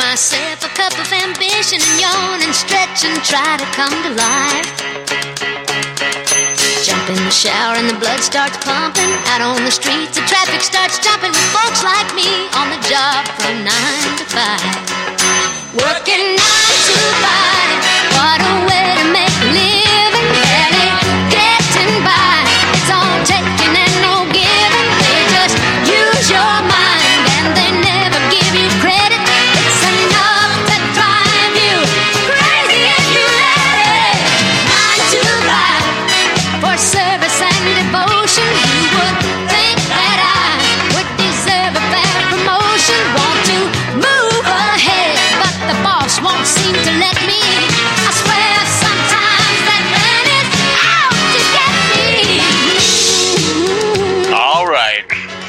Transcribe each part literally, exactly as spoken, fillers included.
myself a cup of ambition and yawn and stretch and try to come to life. Jump in the shower and the blood starts pumping. Out on the streets, the traffic starts jumping with folks like me on the job from nine to five. Working nine to five, what a way to make a living. Barely getting by, it's all taking and no giving. They just use your mind and they never give you credit. It's enough to drive you crazy if you let it. Nine to five, for service and devotion. You would think that I would deserve a fair promotion. Want to move ahead, but the boss won't seem to let me. I swear sometimes that man is out to get me. All right.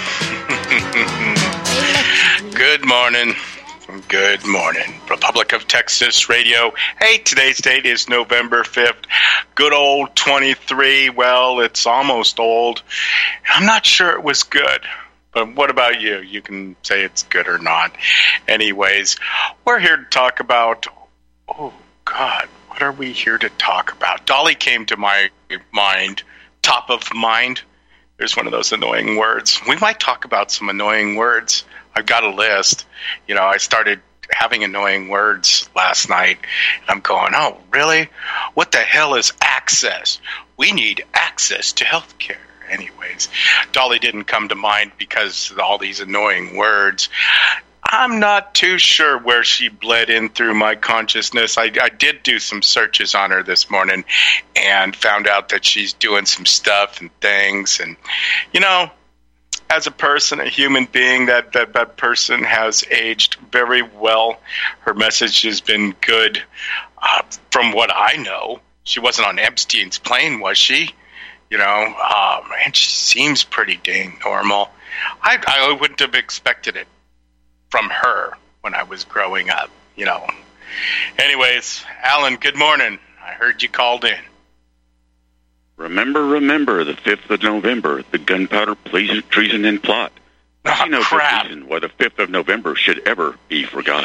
Good morning. Good morning. Republic of Texas Radio. Hey, today's date is November fifth. Good old twenty-three. Well, it's almost old. I'm not sure it was good. But what about you? You can say it's good or not. Anyways, we're here to talk about, oh, God, what are we here to talk about? Dolly came to my mind, top of mind. There's one of those annoying words. We might talk about some annoying words. I've got a list. You know, I started having annoying words last night, and I'm going, oh, really? What the hell is access? We need access to health care. Anyways, Dolly didn't come to mind because of all these annoying words. I'm not too sure where she bled in through my consciousness. I, I did do some searches on her this morning and found out that she's doing some stuff and things. And, you know, as a person, a human being, that, that, that person has aged very well. Her message has been good. Uh, from what I know, she wasn't on Epstein's plane, was she? You know, um, and she seems pretty dang normal. I, I wouldn't have expected it from her when I was growing up, you know. Anyways, Alan, good morning. I heard you called in. Remember, remember, the fifth of November, the gunpowder treason, treason and plot. Oh, I see no crap. reason why the fifth of November should ever be forgot.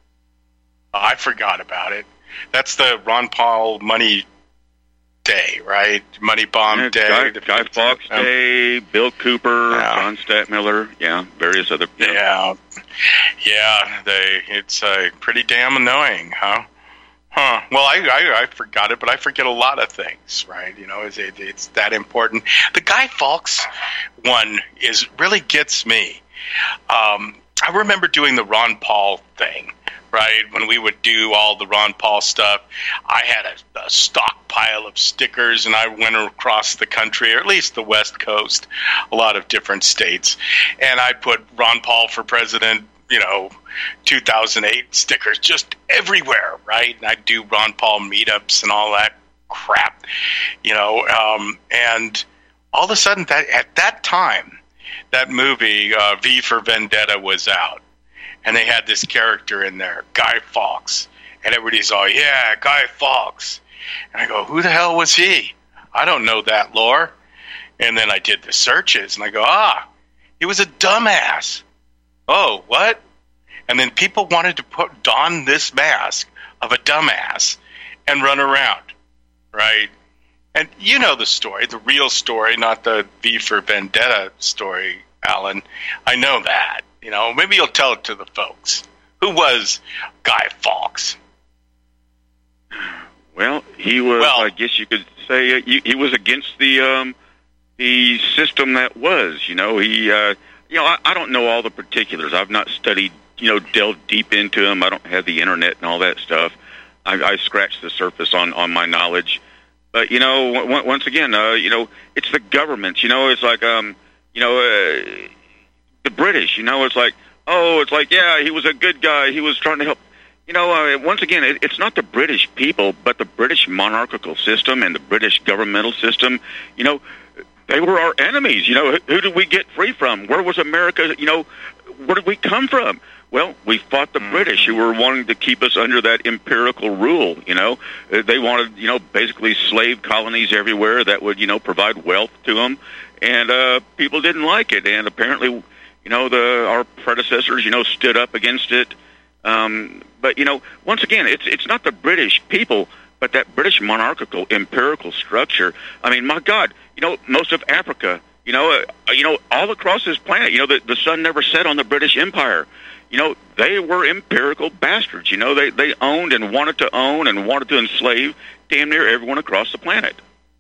Oh, I forgot about it. That's the Ron Paul money day, right? Money bomb yeah, day. Guy, the Guy Fawkes um, Day, Bill Cooper, yeah. John Stadtmiller, yeah, various other. Yeah, yeah, yeah they, it's uh, pretty damn annoying, huh? Huh. Well, I, I I forgot it, but I forget a lot of things, right? You know, it's, it, it's that important. The Guy Fawkes one is really gets me. Um, I remember doing the Ron Paul thing. Right, when we would do all the Ron Paul stuff, I had a, a stockpile of stickers, and I went across the country, or at least the West Coast, a lot of different states, and I put Ron Paul for president, you know, two thousand eight stickers just everywhere, right? And I'd do Ron Paul meetups and all that crap, you know, um, and all of a sudden, that at that time, that movie, uh, V for Vendetta, was out. And they had this character in there, Guy Fawkes. And everybody's all, yeah, Guy Fawkes. And I go, who the hell was he? I don't know that lore. And then I did the searches, and I go, ah, he was a dumbass. Oh, what? And then people wanted to put don this mask of a dumbass and run around, right? And you know the story, the real story, not the V for Vendetta story, Alan. I know that. You know, maybe you'll tell it to the folks. Who was Guy Fawkes? Well, he was, well, I guess you could say, uh, he, he was against the um, the system that was. You know, he, uh, you know, I, I don't know all the particulars. I've not studied, you know, delved deep into him. I don't have the internet and all that stuff. I, I scratched the surface on, on my knowledge. But, you know, w- once again, uh, you know, it's the government. You know, it's like, um, you know, uh, the British, you know, it's like, oh, it's like, yeah, he was a good guy. He was trying to help. You know, uh, once again, it, it's not the British people, but the British monarchical system and the British governmental system. You know, they were our enemies. You know, who, who did we get free from? Where was America? You know, where did we come from? Well, we fought the mm-hmm. British, who were wanting to keep us under that empirical rule, you know. They wanted, you know, basically slave colonies everywhere that would, you know, provide wealth to them. And uh, people didn't like it. And apparently, you know, the our predecessors, you know, stood up against it. Um, but, you know, once again, it's it's not the British people, but that British monarchical empirical structure. I mean, my God, you know, most of Africa, you know, uh, you know, all across this planet, you know, the, the sun never set on the British Empire. You know, they were empirical bastards. You know, they, they owned and wanted to own and wanted to enslave damn near everyone across the planet.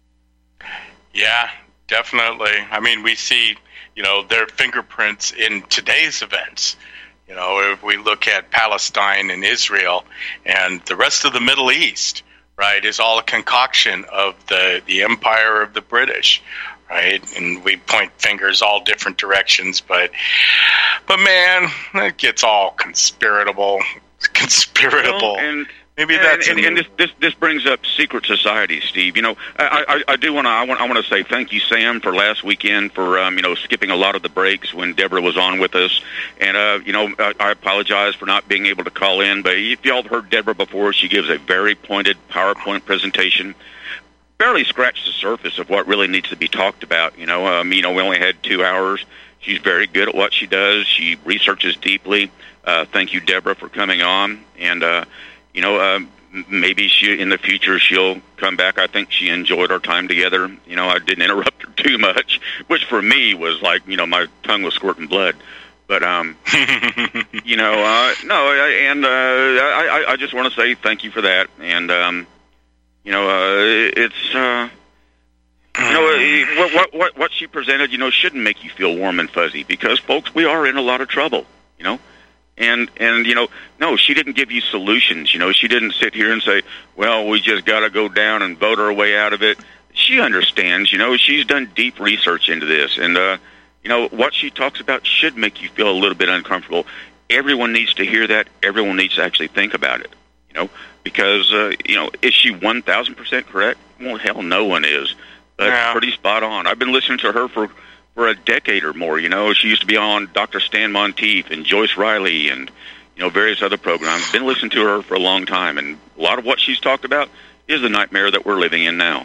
Yeah, definitely. I mean, we see, you know, their fingerprints in today's events. You know, if we look at Palestine and Israel and the rest of the Middle East, right, is all a concoction of the, the empire of the British, right? And we point fingers all different directions, but, but man, it gets all conspiratable, conspiratable. Well, and Maybe and, that's and, and this, this this brings up secret societies, Steve. You know, I, I, I do want to I want I want to say thank you, Sam, for last weekend for um, you know skipping a lot of the breaks when Deborah was on with us, and uh, you know I, I apologize for not being able to call in. But if y'all heard Deborah before, she gives a very pointed PowerPoint presentation. Barely scratched the surface of what really needs to be talked about. You know, um, you know we only had two hours. She's very good at what she does. She researches deeply. Uh, thank you, Deborah, for coming on and. Uh, You know, uh, maybe she in the future she'll come back. I think she enjoyed our time together. You know, I didn't interrupt her too much, which for me was like, you know, my tongue was squirting blood. But, um, you know, uh, no, and uh, I, I just want to say thank you for that. And, um, you know, uh, it's, uh, you know, what, what, what, what she presented, you know, shouldn't make you feel warm and fuzzy because, folks, we are in a lot of trouble, you know. And, and you know, no, she didn't give you solutions. You know, she didn't sit here and say, well, we just got to go down and vote our way out of it. She understands, you know, she's done deep research into this. And, uh, you know, what she talks about should make you feel a little bit uncomfortable. Everyone needs to hear that. Everyone needs to actually think about it, you know, because, uh, you know, is she one thousand percent correct? Well, hell, no one is. But yeah. Pretty spot on. I've been listening to her for... for a decade or more. You know, she used to be on Doctor Stan Monteith and Joyce Riley and, you know, various other programs. Been listening to her for a long time, and a lot of what she's talked about is the nightmare that we're living in now.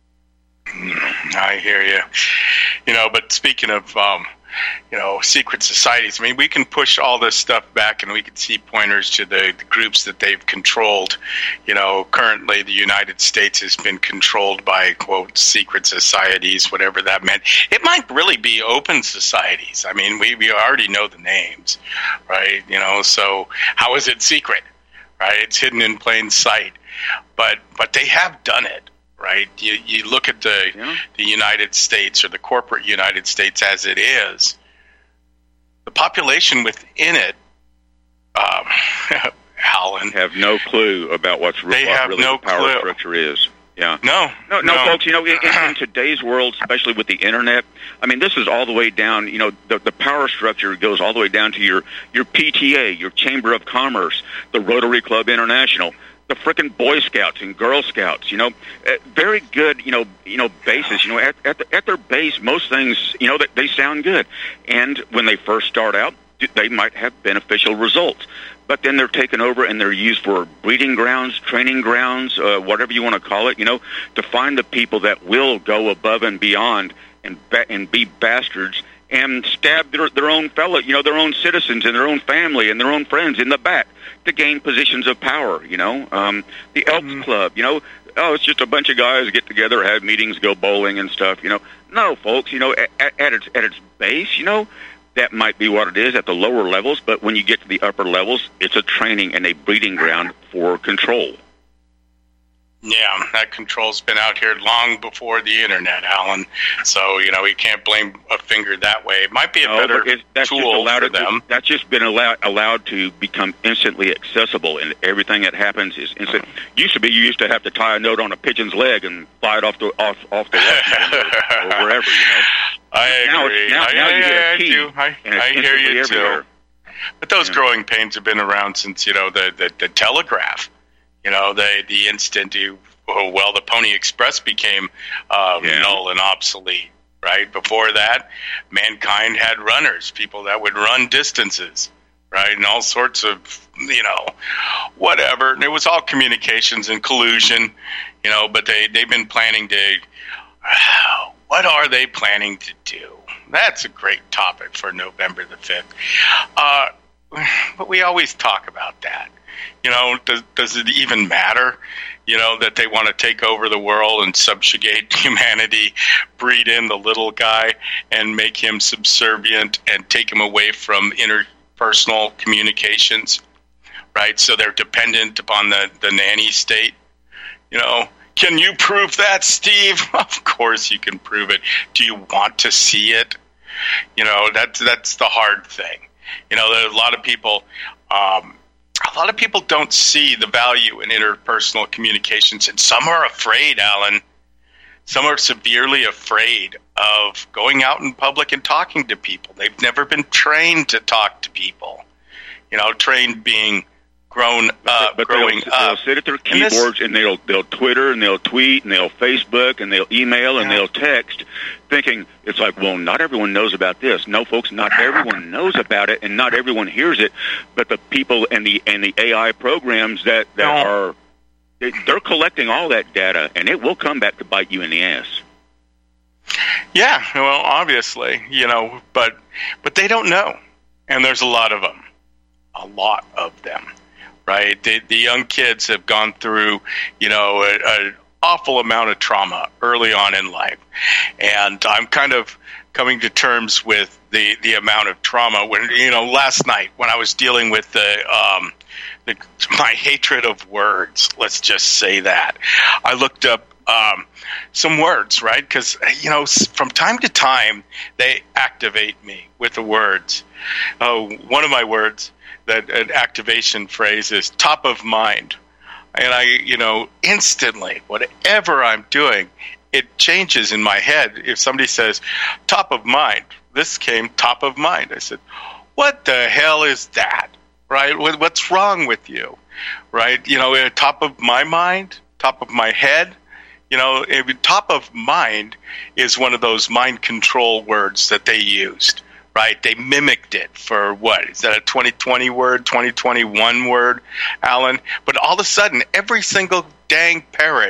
I hear you. You know, but speaking of, um, you know, secret societies, I mean, we can push all this stuff back and we can see pointers to the, the groups that they've controlled. You know, currently the United States has been controlled by, quote, secret societies, whatever that meant. It might really be open societies. I mean, we, we already know the names, right? You know, so how is it secret, right? It's hidden in plain sight. But but they have done it. Right, you you look at the yeah. the United States or the corporate United States as it is. The population within it, um, Alan, have no clue about what's they what have really no the power clue. structure is. Yeah, no, no, no, no. folks. You know, in, in today's world, especially with the internet, I mean, this is all the way down. You know, the the power structure goes all the way down to your your P T A, your Chamber of Commerce, the Rotary Club International. The frickin' Boy Scouts and Girl Scouts, you know, uh, very good, you know, you know, bases. You know, at at, the, at their base, most things, you know, that they sound good. And when they first start out, they might have beneficial results. But then they're taken over and they're used for breeding grounds, training grounds, uh, whatever you want to call it. You know, to find the people that will go above and beyond and ba- and be bastards and stab their their own fellow, you know, their own citizens and their own family and their own friends in the back to gain positions of power, you know. Um, the Elks mm-hmm. Club, you know, oh, it's just a bunch of guys get together, have meetings, go bowling and stuff, you know. No, folks, you know, at, at its at its base, you know, that might be what it is at the lower levels, but when you get to the upper levels, it's a training and a breeding ground for control. Yeah, that control's been out here long before the internet, Alan. So, you know, we can't blame a finger that way. It might be a no, better it, that's tool just allowed for them. To, that's just been allowed, allowed to become instantly accessible, and everything that happens is instant. Used to be you used to have to tie a note on a pigeon's leg and fly it off the off, off the left or, or wherever, you know. I agree. Now, now, I, now I, you get a key, I do. I, and it's I hear you, everywhere. too. But those yeah. growing pains have been around since, you know, the, the, the telegraph. You know, the the instant you, oh, well, the Pony Express became um, yeah. null and obsolete, right? Before that, mankind had runners, people that would run distances, right? And all sorts of, you know, whatever. And it was all communications and collusion, you know, but they, they've been planning to, uh, what are they planning to do? That's a great topic for November the fifth. Uh, but we always talk about that. You know, does, does it even matter, you know, that they want to take over the world and subjugate humanity, breed in the little guy and make him subservient and take him away from interpersonal communications, right? So they're dependent upon the, the nanny state. You know, can you prove that, Steve? Of course you can prove it. Do you want to see it? You know, that's, that's the hard thing. You know, there are a lot of people... Um, A lot of people don't see the value in interpersonal communications, and some are afraid, Alan. Some are severely afraid of going out in public and talking to people. They've never been trained to talk to people. You know, trained being grown up, but growing they'll, up. They'll sit at their keyboards and, this, and they'll they'll Twitter and they'll tweet and they'll Facebook and they'll email and yeah. they'll text, thinking it's like, well, not everyone knows about this. No, folks, not everyone knows about it, and not everyone hears it. But the people and the and the A I programs that that no. are they're collecting all that data, and it will come back to bite you in the ass. Yeah, well, obviously, you know, but but they don't know, and there's a lot of them, a lot of them. Right, the, the young kids have gone through, you know, an awful amount of trauma early on in life, and I'm kind of coming to terms with the, the amount of trauma. When you know, last night when I was dealing with the, um, the my hatred of words, let's just say that, I looked up um, some words, right? Because you know, from time to time they activate me with the words. Oh, one of my words. That an activation phrase is top of mind. And I, you know, instantly, whatever I'm doing, it changes in my head. If somebody says top of mind, this came top of mind. I said, what the hell is that? Right? What's wrong with you? Right? You know, top of my mind, top of my head. You know, top of mind is one of those mind control words that they used. Right, they mimicked it for what? Is that a twenty twenty word, twenty twenty-one word, Alan? But all of a sudden, every single dang parrot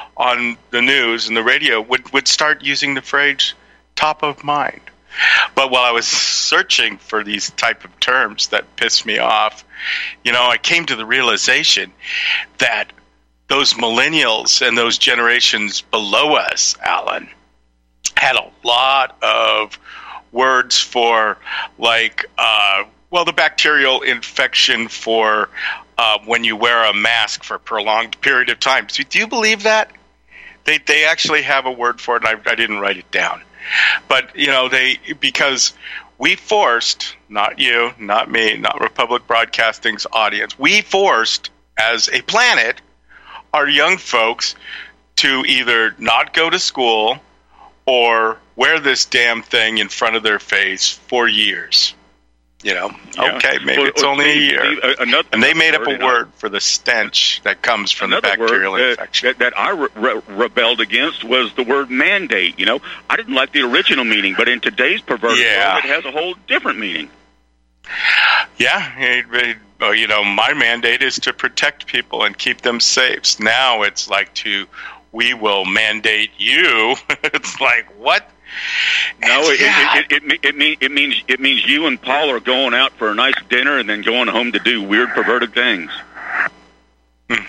on the news and the radio would, would start using the phrase top of mind. But while I was searching for these type of terms that pissed me off, you know, I came to the realization that those millennials and those generations below us, Alan, had a lot of words for, like, uh, well, the bacterial infection for uh, when you wear a mask for a prolonged period of time. So do you believe that? They they actually have a word for it, and I, I didn't write it down. But, you know, they because we forced, not you, not me, not Republic Broadcasting's audience, we forced, as a planet, our young folks to either not go to school or wear this damn thing in front of their face for years. You know, yeah. Okay, maybe well, it's only Steve, a year. Steve, another, and they made up a word I, for the stench that comes from the bacterial word, infection. Uh, that, that I re- re- rebelled against was the word mandate. You know, I didn't like the original meaning, but in today's perverted yeah. world, it has a whole different meaning. Yeah, it, it, well, you know, my mandate is to protect people and keep them safe. Now it's like to, we will mandate you. It's like, what? No, it yeah. it, it, it, it, mean, it means it means you and Paul are going out for a nice dinner and then going home to do weird, perverted things. Hmm.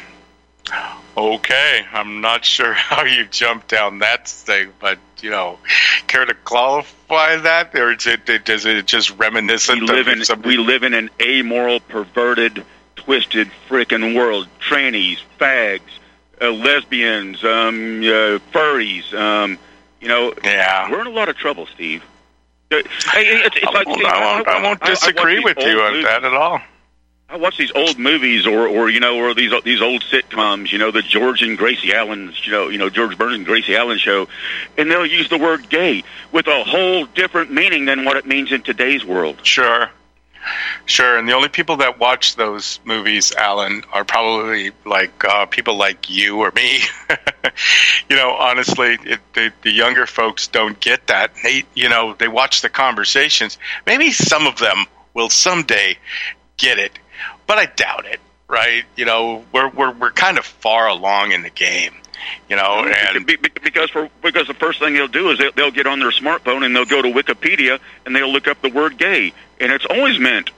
Okay, I'm not sure how you jumped down that thing, but you know, care to qualify that, or is it, it is it just reminiscent? We live of in something? we live in an amoral, perverted, twisted, frickin' world. Trannies, fags, uh, lesbians, um, uh, furries. Um, You know, yeah. we're in a lot of trouble, Steve. Hey, it's, it's I, like, won't, Steve, I, won't, I, I won't disagree I with you on movies. that at all. I watch these old movies, or, or you know, or these these old sitcoms. You know, the George and Gracie Allen, you know, you know, George Burns and Gracie Allen show, and they'll use the word "gay" with a whole different meaning than what it means in today's world. Sure. Sure, and the only people that watch those movies, Alan, are probably like uh, people like you or me. You know, honestly, it, the, the younger folks don't get that. They, you know, they watch the conversations. Maybe some of them will someday get it, but I doubt it. Right? You know, we're we're we're kind of far along in the game. You know, and because for because the first thing they'll do is they'll, they'll get on their smartphone and they'll go to Wikipedia and they'll look up the word "gay," and it's always meant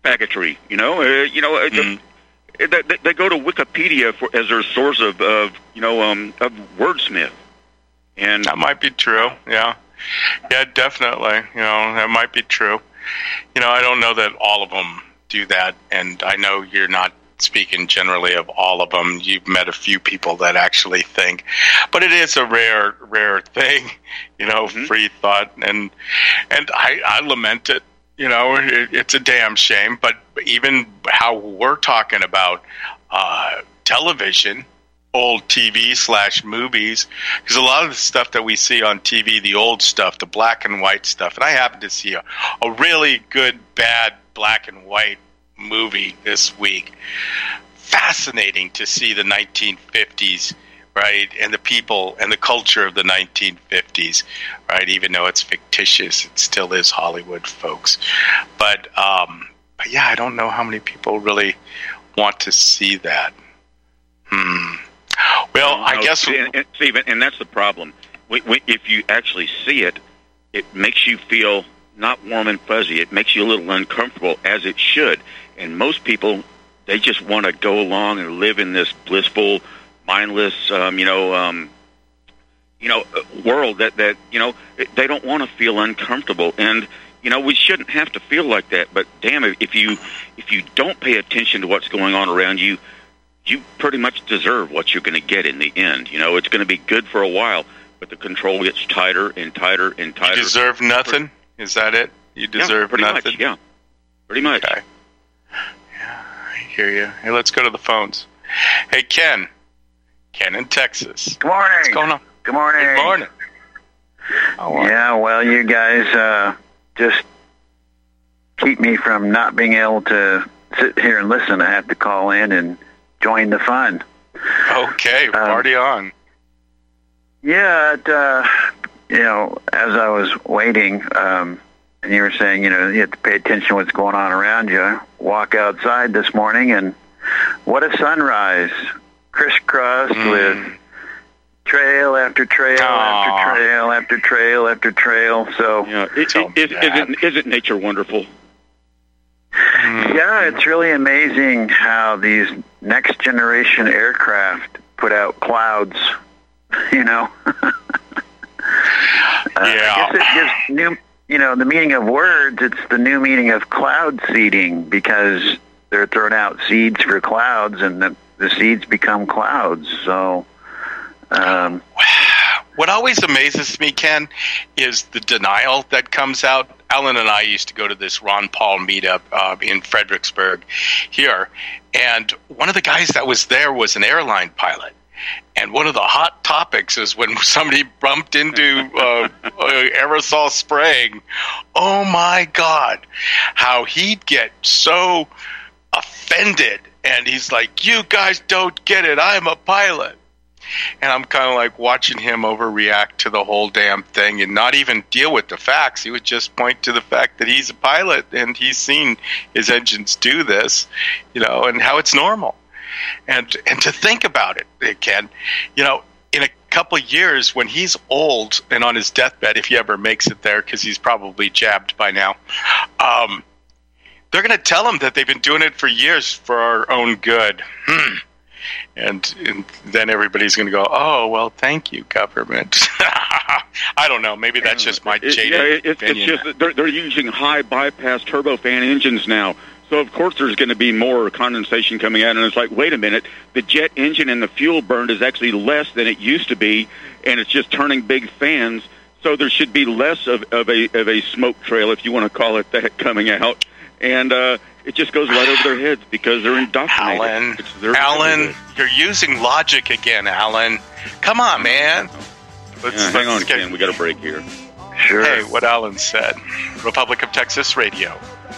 faggotry. You know, uh, you know, uh, mm. the, they, they go to Wikipedia for as their source of, of you know, um, of wordsmith. And that might be true. Yeah, yeah, definitely. You know, that might be true. You know, I don't know that all of them do that, and I know you're not speaking generally of all of them. You've met a few people that actually think, but it is a rare, rare thing. You know, mm-hmm. free thought, and and I, I lament it. You know, it, it's a damn shame. But even how we're talking about uh, television. Old T V slash movies, because a lot of the stuff that we see on T V, the old stuff, the black and white stuff, and I happened to see a, a really good, bad black and white movie this week. Fascinating to see the nineteen fifties, right, and the people and the culture of the nineteen fifties, right, even though it's fictitious, it still is Hollywood, folks. But, um, but yeah, I don't know how many people really want to see that. Hmm. Well, I no, guess, and, and, Steve, and that's the problem. We, we, if you actually see it, it makes you feel not warm and fuzzy. It makes you a little uncomfortable, as it should. And most people, they just want to go along and live in this blissful, mindless, um, you know, um, you know, world that that you know they don't want to feel uncomfortable. And you know, we shouldn't have to feel like that. But damn, if you if you don't pay attention to what's going on around you, you pretty much deserve what you're going to get in the end. You know, it's going to be good for a while, but the control gets tighter and tighter and tighter. You deserve nothing? Is that it? You deserve yeah, pretty nothing? Much, yeah, pretty much. Okay. Yeah, I hear you. Hey, let's go to the phones. Hey, Ken. Ken in Texas. Good morning. What's going on? Good morning. Good morning. Oh, yeah, well, you guys uh, just keep me from not being able to sit here and listen. I have to call in and join the fun. Okay, party um, on. Yeah, it, uh, you know, as I was waiting, um, and you were saying, you know, you have to pay attention to what's going on around you. Walk outside this morning, and what a sunrise. Crisscrossed mm. with trail after trail Aww. after trail after trail after trail. So, yeah, it, it, it, isn't, isn't nature wonderful? Yeah, it's really amazing how these next generation aircraft put out clouds, you know. uh, yeah. I guess it gives new, you know, the meaning of words, it's the new meaning of cloud seeding, because they're throwing out seeds for clouds, and the, the seeds become clouds. So, um, what always amazes me, Ken, is the denial that comes out. Alan and I used to go to this Ron Paul meetup uh, in Fredericksburg here, and one of the guys that was there was an airline pilot. And one of the hot topics is when somebody bumped into uh, uh, aerosol spraying, oh my God, how he'd get so offended. And he's like, you guys don't get it, I'm a pilot. And I'm kind of like watching him overreact to the whole damn thing and not even deal with the facts. He would just point to the fact that he's a pilot and he's seen his engines do this, you know, and how it's normal. And and to think about it, Ken, you know, in a couple of years when he's old and on his deathbed, if he ever makes it there, because he's probably jabbed by now, um, they're going to tell him that they've been doing it for years for our own good. Hmm. And, and then everybody's going to go, oh, well, thank you, government. I don't know. Maybe that's just my jaded it, yeah, it, opinion. It's just they're, they're using high bypass turbofan engines now. So, of course, there's going to be more condensation coming out. And it's like, wait a minute, the jet engine and the fuel burned is actually less than it used to be, and it's just turning big fans. So there should be less of, of, a, of a smoke trail, if you want to call it that, coming out. And uh, it just goes right over their heads because they're indoctrinated. Alan, Alan, you're using logic again, Alan. Come on, man. Let's, yeah, hang let's on, get, Ken. We got a break here. Sure. Hey, what Alan said. Republic of Texas Radio.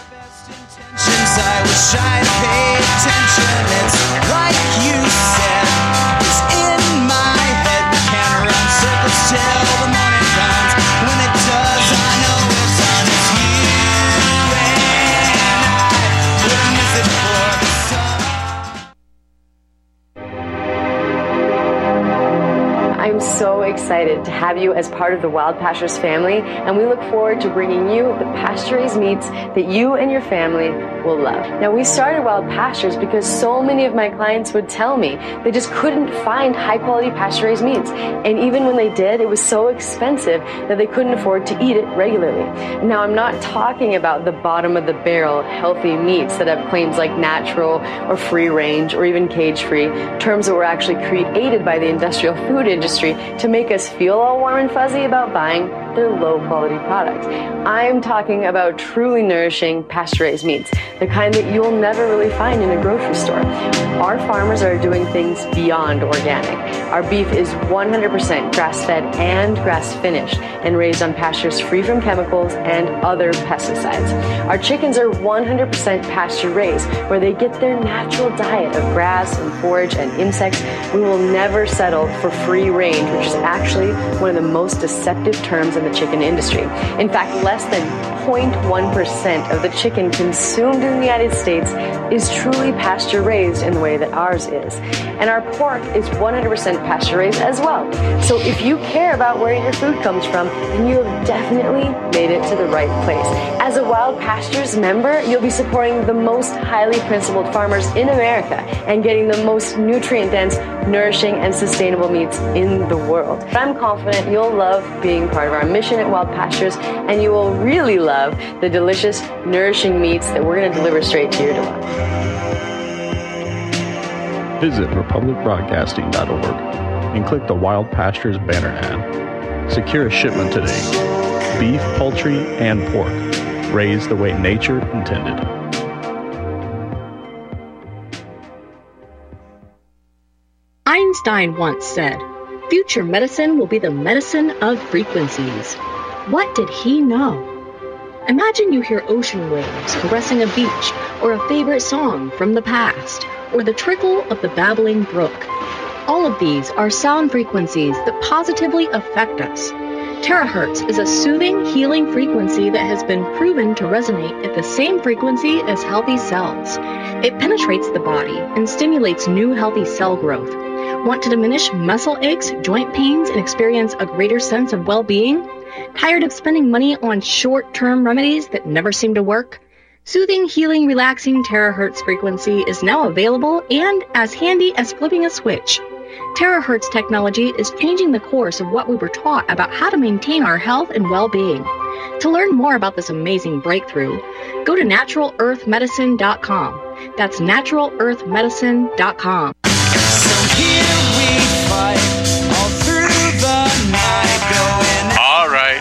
I was trying to pay attention. It's like you said, it's in my head. We can't run circles till the morning comes. When it does, I know it's on. It's you and I wouldn't miss it for the sun. I I'm so excited to have you as part of the Wild Pastures family, and we look forward to bringing you the pasture-raised meats that you and your family will love. Now, we started Wild Pastures because so many of my clients would tell me they just couldn't find high-quality pasture-raised meats, and even when they did, it was so expensive that they couldn't afford to eat it regularly. Now, I'm not talking about the bottom-of-the-barrel healthy meats that have claims like natural or free-range or even cage-free, terms that were actually created by the industrial food industry to make us feel all warm and fuzzy about buying their low-quality products. I'm talking about truly nourishing pasture-raised meats, the kind that you'll never really find in a grocery store. Our farmers are doing things beyond organic. Our beef is one hundred percent grass-fed and grass-finished and raised on pastures free from chemicals and other pesticides. Our chickens are one hundred percent pasture-raised, where they get their natural diet of grass and forage and insects. We will never settle for free range, which is actually one of the most deceptive terms in the chicken industry. In fact, less than zero point one percent of the chicken consumed in the United States is truly pasture-raised in the way that ours is. And our pork is one hundred percent pasture-raised as well. So if you care about where your food comes from, then you have definitely made it to the right place. As a Wild Pastures member, you'll be supporting the most highly principled farmers in America and getting the most nutrient-dense, nourishing, and sustainable meats in the world. I'm confident you'll love being part of our mission at Wild Pastures, and you will really love the delicious, nourishing meats that we're going to deliver straight to your door. Visit republic broadcasting dot org and click the Wild Pastures banner ad. Secure a shipment today. Beef, poultry, and pork, raised the way nature intended. Einstein once said, "Future medicine will be the medicine of frequencies." What did he know? Imagine you hear ocean waves caressing a beach, or a favorite song from the past, or the trickle of the babbling brook. All of these are sound frequencies that positively affect us. Terahertz is a soothing, healing frequency that has been proven to resonate at the same frequency as healthy cells. It penetrates the body and stimulates new healthy cell growth. Want to diminish muscle aches, joint pains, and experience a greater sense of well-being? Tired of spending money on short-term remedies that never seem to work? Soothing, healing, relaxing terahertz frequency is now available and as handy as flipping a switch. Terahertz technology is changing the course of what we were taught about how to maintain our health and well-being. To learn more about this amazing breakthrough, go to natural earth medicine dot com. That's natural earth medicine dot com. So here we fight all through the night, going. All right,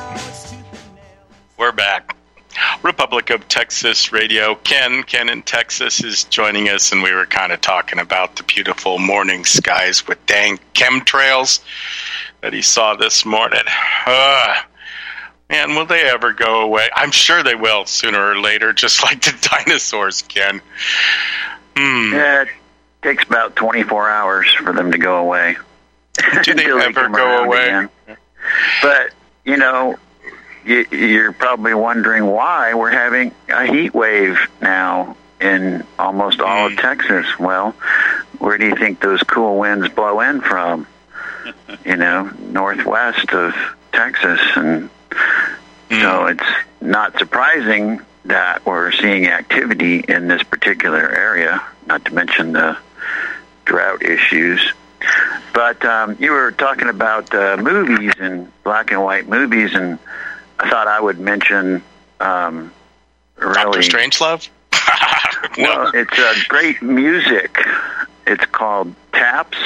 we're back. Republic of Texas Radio. Ken, Ken in Texas is joining us, and we were kind of talking about the beautiful morning skies with dang chemtrails that he saw this morning. Uh, man, will they ever go away? I'm sure they will sooner or later, just like the dinosaurs, Ken. Hmm. Yeah, it takes about twenty-four hours for them to go away. Do they ever go away? Again. But, you know, you're probably wondering why we're having a heat wave now in almost all of Texas. Well, where do you think those cool winds blow in from? You know, northwest of Texas. And so it's not surprising that we're seeing activity in this particular area, not to mention the drought issues. But um, you were talking about uh, movies and black and white movies, and I thought I would mention um, really... Doctor Strangelove? No. Well, it's a great music. It's called Taps.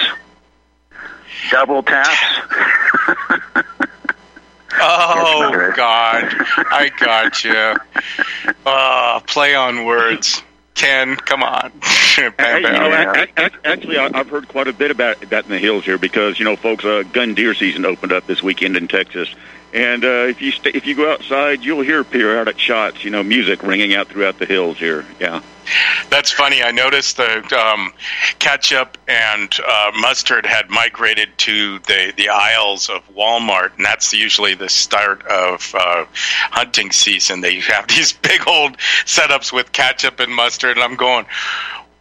Double Taps. Oh, God. I got you. Oh, play on words. Ken, come on. Hey, you know, actually, I've heard quite a bit about that in the hills here because, you know, folks, uh, gun deer season opened up this weekend in Texas. And uh, if you stay, if you go outside, you'll hear periodic shots, you know, music ringing out throughout the hills here. Yeah. That's funny. I noticed the um, ketchup and uh, mustard had migrated to the, the aisles of Walmart, and that's usually the start of uh, hunting season. They have these big old setups with ketchup and mustard, and I'm going,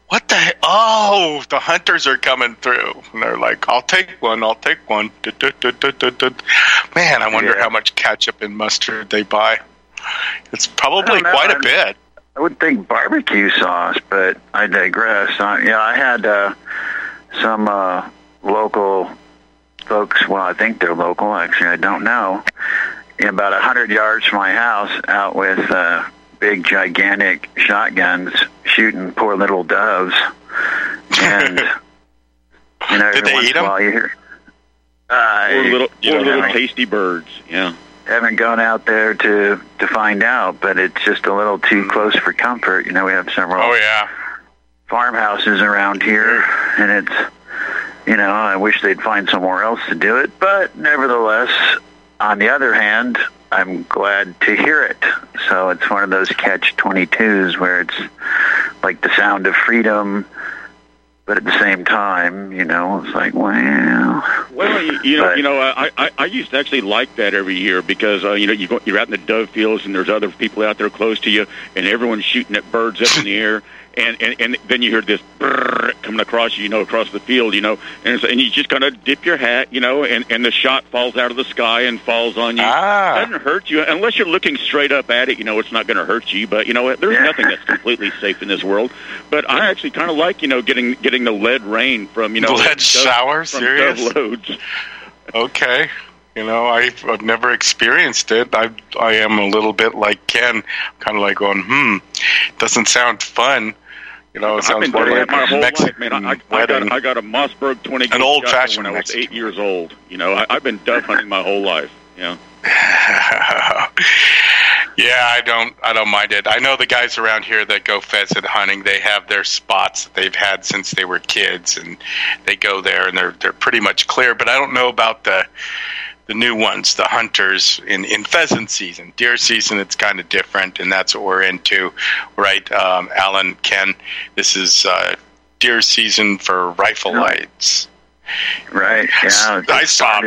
what the heck? Oh, the hunters are coming through. And they're like, I'll take one, I'll take one. Man, I wonder yeah. how much ketchup and mustard they buy. It's probably quite a bit. I would think barbecue sauce, but I digress. I, yeah, I had uh, some uh, local folks, well, I think they're local, actually, I don't know, about a hundred yards from my house out with uh, big, gigantic shotguns shooting poor little doves. And, you know, did they eat them? You hear, uh, poor little, you poor know, little tasty birds, yeah. Haven't gone out there to, to find out, but it's just a little too close for comfort. You know, we have several oh, yeah. farmhouses around here, and it's, you know, I wish they'd find somewhere else to do it, but nevertheless, on the other hand, I'm glad to hear it. So it's one of those catch twenty-twos where it's like the sound of freedom, but at the same time, you know, it's like, wow. Well, you, you know, but, you know, I, I I used to actually like that every year because uh, you know you go, you're out in the dove fields and there's other people out there close to you, and everyone's shooting at birds up in the air, and, and, and then you hear this brrr coming across you, you know, across the field, you know, and it's, and you just kind of dip your hat, you know, and, and the shot falls out of the sky and falls on you. Ah. It doesn't hurt you unless you're looking straight up at it. You know, it's not going to hurt you, but you know, there's yeah. nothing that's completely safe in this world. But I actually kind of like, you know, getting getting the lead rain from, you know, lead dove, shower, from serious dove loads. Okay. You know, I've, I've never experienced it. I I am a little bit like Ken, kind of like going, hmm, doesn't sound fun. You know, it sounds I've been more doing like that my whole Mexican life, man. I, I, got, I got a Mossberg twenty an old-fashioned when I was Mexican. eight years old. You know, I, I've been dove hunting my whole life. Yeah. Yeah, I don't I don't mind it. I know the guys around here that go pheasant hunting, they have their spots that they've had since they were kids, and they go there and they're they're pretty much clear, but I don't know about the the new ones, the hunters in, in pheasant season. Deer season, it's kind of different, and that's what we're into, right, um, Alan, Ken? This is uh, deer season for rifle lights. Right, yeah. I saw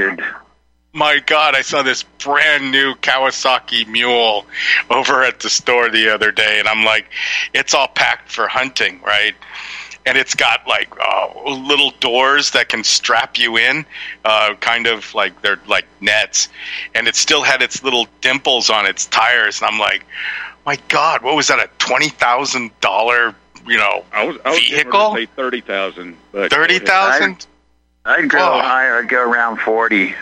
My God, I saw this brand new Kawasaki Mule over at the store the other day, and I'm like, it's all packed for hunting, right? And it's got like uh, little doors that can strap you in, uh, kind of like they're like nets, and it still had its little dimples on its tires. And I'm like, my God, what was that? A twenty thousand dollar, you know, I was, I was vehicle? Say thirty thousand. Thirty thousand? I'd, I'd go oh. higher. I'd go around forty.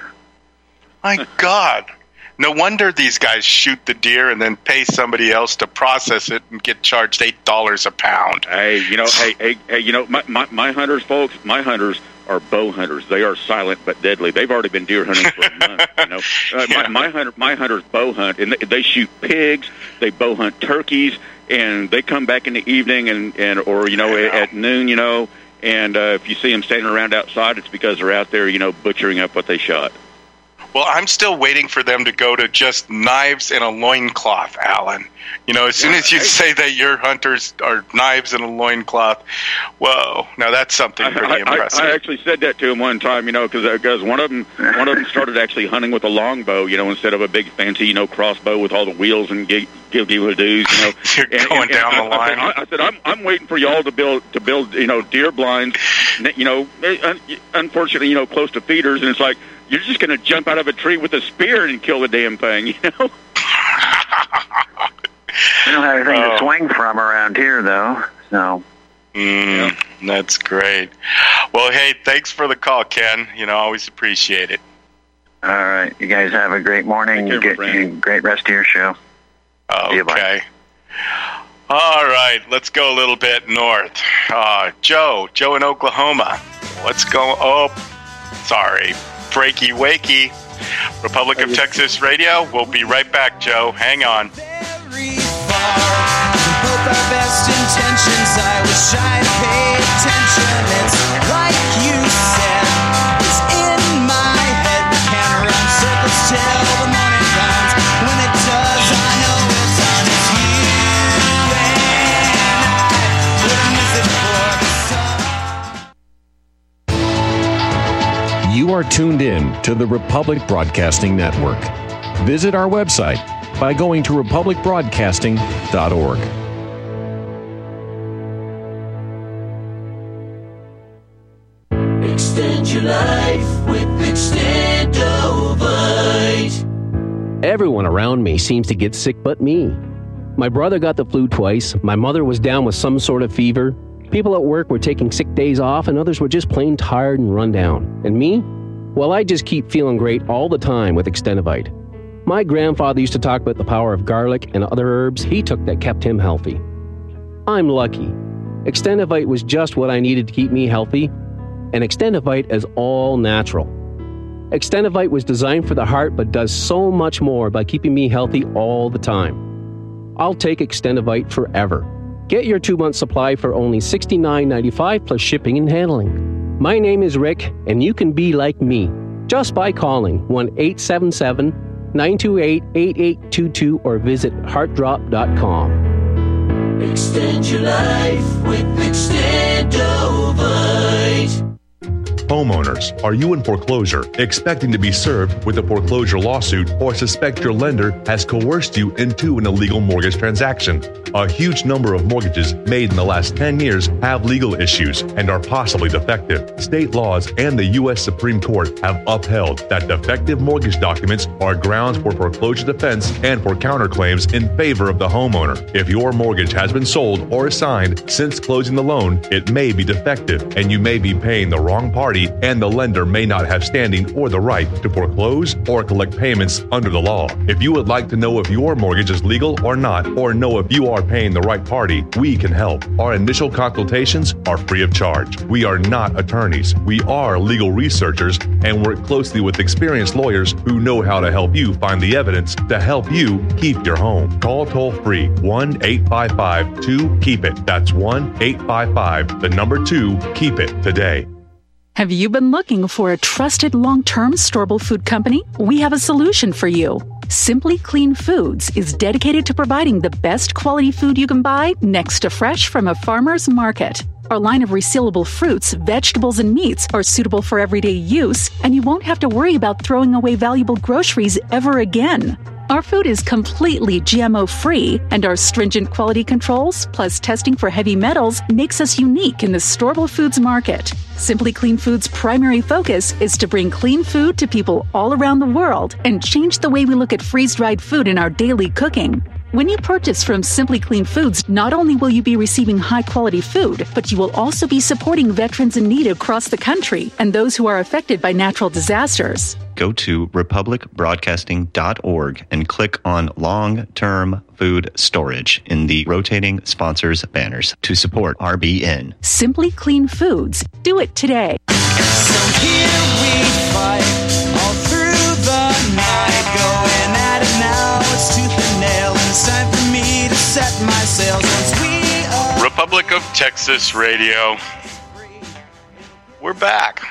My God. No wonder these guys shoot the deer and then pay somebody else to process it and get charged eight dollars a pound. Hey, you know, hey, hey, hey, you know, my, my, my hunters, folks, my hunters are bow hunters. They are silent but deadly. They've already been deer hunting for a month, you know. Uh, yeah. my, my, hunter, my hunters bow hunt, and they, they shoot pigs, they bow hunt turkeys, and they come back in the evening and, and or, you know, at, at noon, you know, and uh, if you see them standing around outside, it's because they're out there, you know, butchering up what they shot. Well, I'm still waiting for them to go to just knives and a loincloth, Alan. You know, as soon yeah, as you I, say that your hunters are knives and a loincloth, whoa, now that's something pretty I, impressive. I, I actually said that to him one time, you know, because one of them one of them started actually hunting with a longbow, you know, instead of a big fancy, you know, crossbow with all the wheels and give give you doos, you know. You're and, going and, down and the I, line. I, I said, I'm I'm waiting for y'all to build to build, you know, deer blinds, you know, unfortunately, you know, close to feeders, and it's like, you're just going to jump out of a tree with a spear and kill the damn thing, you know? We don't have anything oh. to swing from around here, though. So, mm, yeah. That's great. Well, hey, thanks for the call, Ken. You know, always appreciate it. All right. You guys have a great morning. Care, Get a great rest of your show. Okay. All right. Let's go a little bit north. Uh, Joe. Joe in Oklahoma. What's going Oh, sorry. Breaky wakey. Republic of Texas Radio. We'll be right back, Joe. Hang on. Very far. Both our best intentions. I wish I'd pay attention. It's like you said. It's in my head. We can run circles till the morning comes. When it does, I know it's on. It's you and I. Wouldn't miss it for the sun. You are tuned in to the Republic Broadcasting Network. Visit our website by going to republic broadcasting dot org. Extend your life with Extendovite. Everyone around me seems to get sick but me. My brother got the flu twice, my mother was down with some sort of fever, people at work were taking sick days off, and others were just plain tired and run down. And me? Well, I just keep feeling great all the time with Extendovite. My grandfather used to talk about the power of garlic and other herbs he took that kept him healthy. I'm lucky. Extendovite was just what I needed to keep me healthy, and Extendovite is all natural. Extendovite was designed for the heart but does so much more by keeping me healthy all the time. I'll take Extendovite forever. Get your two-month supply for only sixty-nine ninety-five plus shipping and handling. My name is Rick, and you can be like me just by calling one eight seven seven, nine two eight, eight eight two two or visit heart drop dot com. Extend your life with Extendovite. Homeowners, are you in foreclosure, expecting to be served with a foreclosure lawsuit, or suspect your lender has coerced you into an illegal mortgage transaction? A huge number of mortgages made in the last ten years have legal issues and are possibly defective. State laws and the U S Supreme Court have upheld that defective mortgage documents are grounds for foreclosure defense and for counterclaims in favor of the homeowner. If your mortgage has been sold or assigned since closing the loan, it may be defective and you may be paying the wrong party, and the lender may not have standing or the right to foreclose or collect payments under the law. If you would like to know if your mortgage is legal or not, or know if you are paying the right party, we can help. Our initial consultations are free of charge. We are not attorneys. We are legal researchers and work closely with experienced lawyers who know how to help you find the evidence to help you keep your home. Call toll free one eight five five two keep it. That's one eight five five, the number two, keep it today. Have you been looking for a trusted long-term storable food company? We have a solution for you. Simply Clean Foods is dedicated to providing the best quality food you can buy next to fresh from a farmer's market. Our line of resealable fruits, vegetables, and meats are suitable for everyday use, and you won't have to worry about throwing away valuable groceries ever again. Our food is completely G M O-free, and our stringent quality controls, plus testing for heavy metals, makes us unique in the storable foods market. Simply Clean Foods' primary focus is to bring clean food to people all around the world and change the way we look at freeze-dried food in our daily cooking. When you purchase from Simply Clean Foods, not only will you be receiving high-quality food, but you will also be supporting veterans in need across the country and those who are affected by natural disasters. Go to republic broadcasting dot org and click on Long-Term Food Storage in the rotating sponsors banners to support R B N. Simply Clean Foods. Do it today. So here we fight all through the night, going at it now, it's tooth and nail, and it's time for me to set my sails once we are... Republic of Texas Radio. We're back.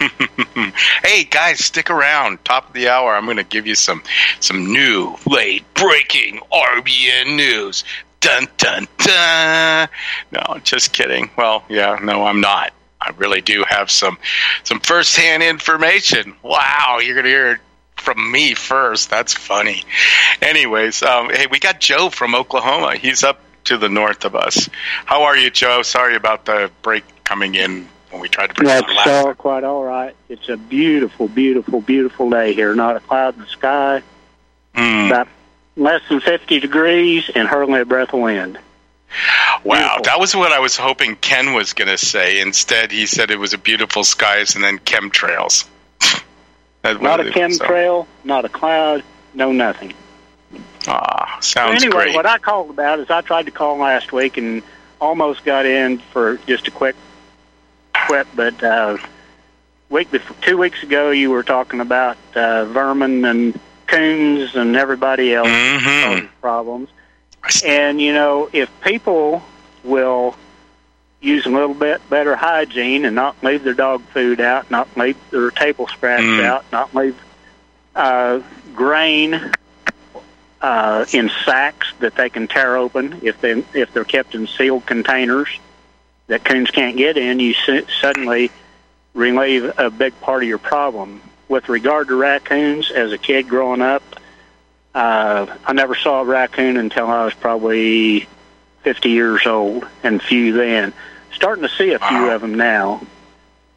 Hey guys, stick around. Top of the hour, I'm going to give you some some new, late breaking R B N news. Dun dun dun. No, just kidding. Well, yeah, no, I'm not. I really do have some some first-hand information. Wow, you're going to hear it from me first. That's funny. Anyways, um, hey, we got Joe from Oklahoma. He's up to the north of us. How are you, Joe? Sorry about the break coming in when we tried to bring That's last all quite all right. It's a beautiful, beautiful, beautiful day here. Not a cloud in the sky. Mm. About less than fifty degrees and hardly a breath of wind. Wow, Beautiful. That was what I was hoping Ken was going to say. Instead, he said it was a beautiful skies and then chemtrails. Not a chemtrail, so. Not a cloud, no nothing. Ah, sounds anyway, great. What I called about is I tried to call last week and almost got in for just a quick quit, but uh, week before, two weeks ago you were talking about uh, vermin and coons and everybody else mm-hmm. problems. And, you know, if people will use a little bit better hygiene and not leave their dog food out, not leave their table scraps mm. out, not leave uh, grain uh, in sacks that they can tear open if, they, if they're kept in sealed containers that coons can't get in, you su- suddenly relieve a big part of your problem. With regard to raccoons, as a kid growing up, uh, I never saw a raccoon until I was probably fifty years old, and few then. Starting to see a few wow. of them now.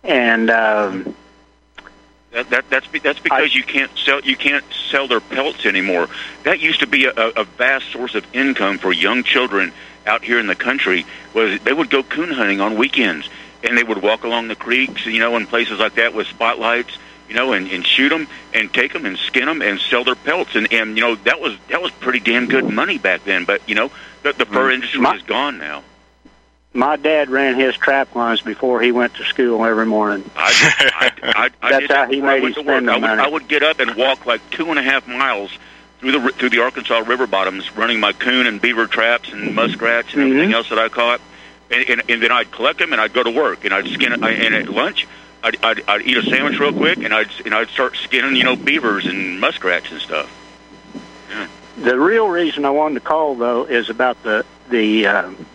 and um, that, that that's be, that's because I, you can't sell you can't sell their pelts anymore. That used to be a, a vast source of income for young children out here in the country. Was they would go coon hunting on weekends, and they would walk along the creeks, you know, and places like that with spotlights, you know, and, and shoot them and take them and skin them and sell their pelts, and, and you know that was that was pretty damn good money back then. But you know the, the fur industry my, is gone now. My dad ran his trap lines before he went to school every morning. I, I, I, I That's did how that he before I made went his to work. spend I the would, money. I would get up and walk like two and a half miles through the through the Arkansas river bottoms, running my coon and beaver traps and muskrats and mm-hmm. everything else that I caught, and, and, and then I'd collect them and I'd go to work and I'd skin it. I, and at lunch, I'd, I'd, I'd eat a sandwich real quick and I'd and I'd start skinning, you know, beavers and muskrats and stuff. Yeah. The real reason I wanted to call though is about the the. Um,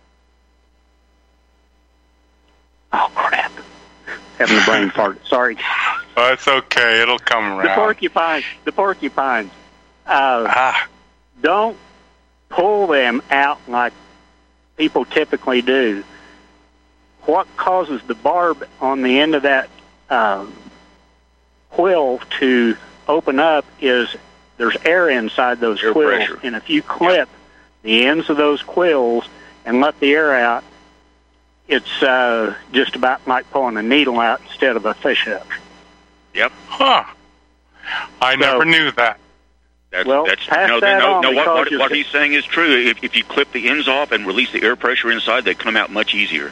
oh crap! Having a brain fart. Sorry. Oh, it's okay. It'll come around. The porcupines. The porcupines. Uh, ah. Don't pull them out like people typically do. What causes the barb on the end of that um, quill to open up is there's air inside those air quills. Pressure. And if you clip yep. the ends of those quills and let the air out, it's uh, just about like pulling a needle out instead of a fish hook. Yep. Huh. I so, never knew that. That's, well, that's, pass no, that no, on no, what, what, what can... he's saying is true. If, if you clip the ends off and release the air pressure inside, they come out much easier.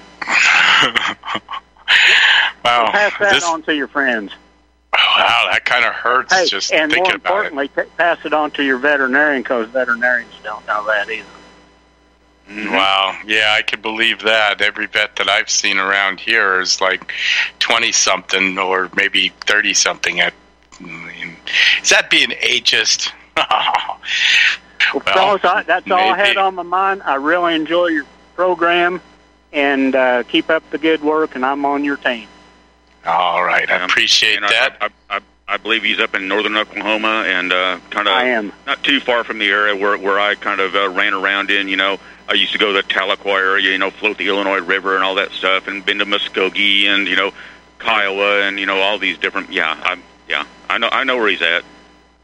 Wow. So pass that this... on to your friends. Wow, that kind of hurts hey, just and thinking more importantly, about it. T- pass it on to your veterinarian because veterinarians don't know that either. Mm-hmm. Wow, yeah, I could believe that. Every vet that I've seen around here is like twenty-something or maybe thirty-something. At, I mean, is that being ageist? well, well, fellas, I, that's maybe. all I had on my mind. I really enjoy your program, and uh, keep up the good work, and I'm on your team. All right, I appreciate and that. I, I, I, I believe he's up in northern Oklahoma, and uh, kind of I am. not too far from the area where where I kind of uh, ran around in. You know, I used to go to the Tahlequah area, you know, float the Illinois River and all that stuff, and been to Muskogee and you know, Kiowa and you know all these different. Yeah, I'm, yeah, I know I know where he's at.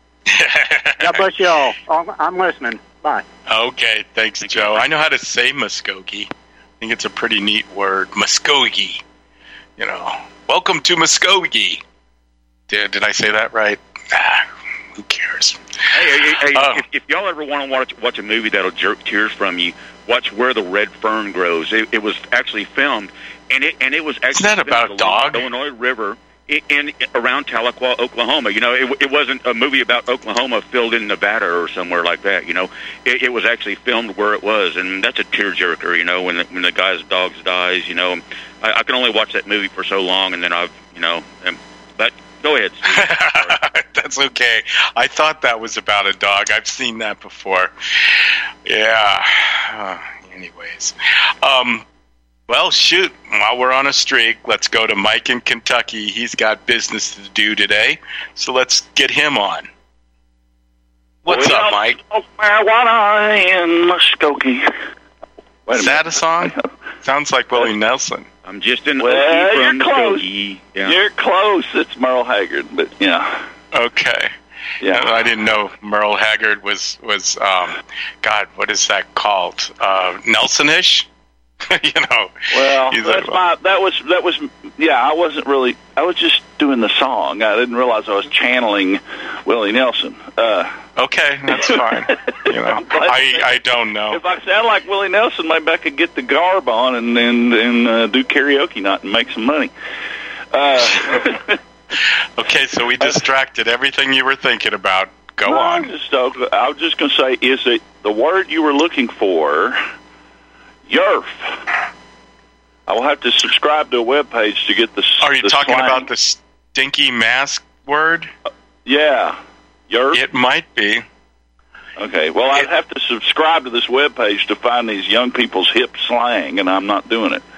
God bless you all. I'm listening. Bye. Okay, thanks, Thank Joe. You. I know how to say Muskogee. I think it's a pretty neat word, Muskogee. You know. Welcome to Muskogee. Did, did I say that right? Ah, who cares? Hey, hey, hey uh, if, if y'all ever want to watch, watch a movie that'll jerk tears from you, watch Where the Red Fern Grows. It, it was actually filmed, and it and it was actually Isn't that about a dog? Illinois River in, in around Tahlequah, Oklahoma. You know, it, it wasn't a movie about Oklahoma filmed in Nevada or somewhere like that. You know, it, it was actually filmed where it was, and that's a tearjerker. You know, when the, when the guy's dog dies. You know, I, I can only watch that movie for so long, and then I've you know, and, but. Go ahead, Steve. That's okay. I thought that was about a dog. I've seen that before. Yeah. Uh, anyways. Um, well, shoot. While we're on a streak, let's go to Mike in Kentucky. He's got business to do today, so let's get him on. What's well, up, Mike? Marijuana in Muskogee. Is that a song? Sounds like Willie Nelson. I'm just in well, from you're close. Yeah. You're close. It's Merle Haggard, but yeah. Okay. Yeah, no, I didn't know Merle Haggard was was um, God. What is that called? Uh, Nelsonish. You know. Well, that's a, my. That was that was. Yeah, I wasn't really. I was just doing the song. I didn't realize I was channeling Willie Nelson. Uh, okay, that's fine. You know, I I don't know. If I sound like Willie Nelson, maybe I could get the garb on and and, and uh, do karaoke night and make some money. Uh, okay, so we distracted everything you were thinking about. Go no, on. I'm just, I was just going to say, is it the word you were looking for? Yerf. I will have to subscribe to a web page to get the. Are you the talking slang. about the stinky mask word? Uh, yeah, Yerf. It might be. Okay, well, I'd have to subscribe to this web page to find these young people's hip slang, and I'm not doing it.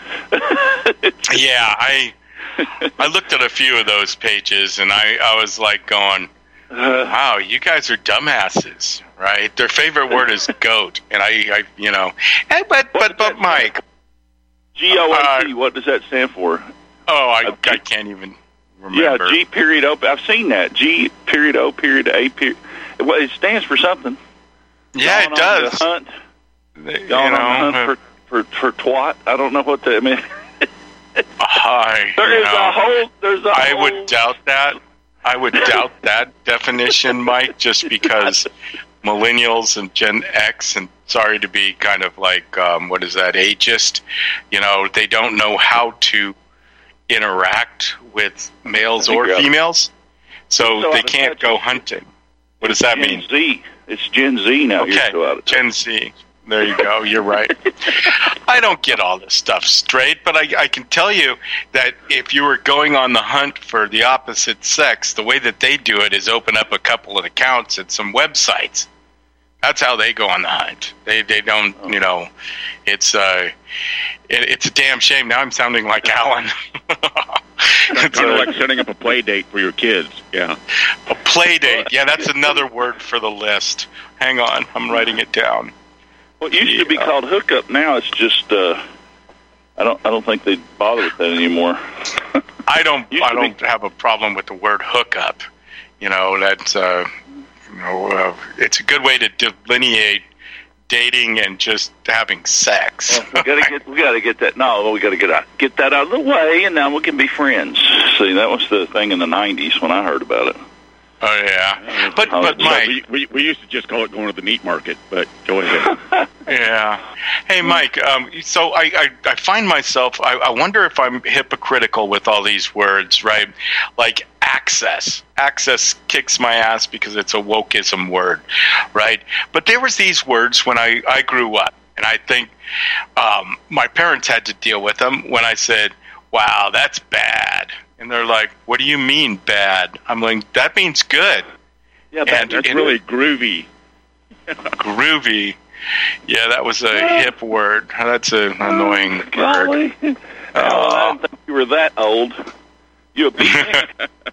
Yeah, I I looked at a few of those pages, and I, I was like going, wow, you guys are dumbasses, right? Their favorite word is goat, and I, I you know, hey, but, but, but, Mike. G O A T, uh, what does that stand for? Oh, I, I can't even remember. Yeah, G period O. I've seen that. G period O period A period. Well, it stands for something. Yeah, Going it does. On the hunt. You Going know, on the hunt uh, for, for, for twat. I don't know what that I mean. I, there you is know, a whole. There's a I whole, would doubt that. I would doubt that definition, Mike, just because millennials and Gen X, and sorry to be kind of like, um, what is that, ageist, you know, they don't know how to interact with males or females, so, so they can't go hunting. What does that Gen mean? Z. It's Gen Z now. Okay, You're still out of Gen Z. There you go. You're right. I don't get all this stuff straight, but I, I can tell you that if you were going on the hunt for the opposite sex, the way that they do it is open up a couple of accounts at some websites. That's how they go on the hunt. They they don't, you know, it's uh, it, it's a damn shame. Now I'm sounding like Alan. It's kind of like setting up a play date for your kids. Yeah, a play date. Yeah, that's another word for the list. Hang on, I'm writing it down. Well, it used to be called hookup. Now it's just. Uh, I don't. I don't think they bother with that anymore. I don't. I don't be. have a problem with the word hookup. You know, that's. Uh, you know, uh, it's a good way to delineate dating and just having sex. Well, we gotta get. We gotta get that. No, we gotta get out. Get that out of the way, and now we can be friends. See, that was the thing in the nineties when I heard about it. Oh yeah, but but Mike, we, we we used to just call it going to the meat market. But go ahead. Yeah. Hey, Mike. Um, so I, I, I find myself. I, I wonder if I'm hypocritical with all these words, right? Like access. Access kicks my ass because it's a wokeism word, right? But there was these words when I, I grew up, and I think um, my parents had to deal with them when I said, "Wow, that's bad." And they're like, "What do you mean bad?" I'm like, "That means good." Yeah, that, and, that's and really groovy. Groovy. Yeah, that was a hip word. That's an annoying oh, word. Oh, I didn't think you were that old. You a beat hey,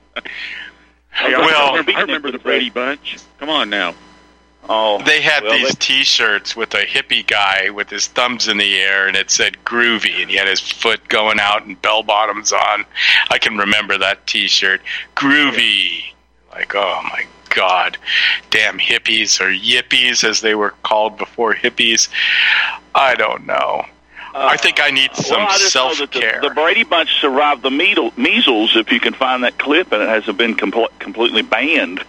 well, I remember, I remember the Brady Bunch. Come on now. Oh, they had well, these they... T-shirts with a hippie guy with his thumbs in the air, and it said "groovy," and he had his foot going out and bell bottoms on. I can remember that T-shirt, groovy. Yeah. Like, oh my God, damn hippies or yippies as they were called before hippies. I don't know. Uh, I think I need some well, I self-care. The, the Brady Bunch survived the measles, if you can find that clip, and it hasn't been com- completely banned.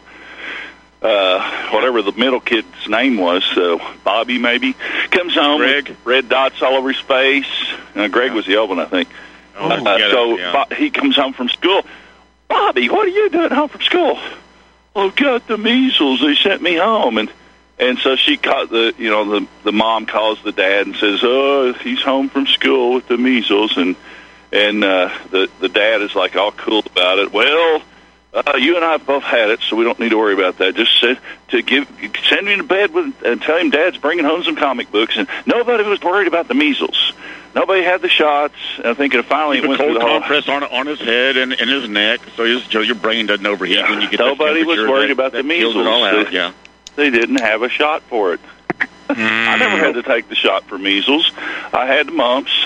Uh, whatever the middle kid's name was, uh, Bobby maybe, comes home Greg. with red dots all over his face. Uh, Greg was the old one, I think. Oh, uh, yeah, so yeah. Bo- he comes home from school. Bobby, what are you doing home from school? I've got the measles. They sent me home, and and so she caught the you know the the mom calls the dad and says, oh, he's home from school with the measles, and and uh, the the dad is like all cool about it. Well. Uh, you and I both had it, so we don't need to worry about that. Just send, to give, send him to bed with, and tell him Dad's bringing home some comic books. And nobody was worried about the measles. Nobody had the shots. I think it finally Keep went a cold through the whole compress on on his head and, and his neck, so, his, so your brain doesn't overheat yeah. when you get. Nobody was worried that, about that the measles. It all out. They, yeah, they didn't have a shot for it. Mm. I never had to take the shot for measles. I had mumps.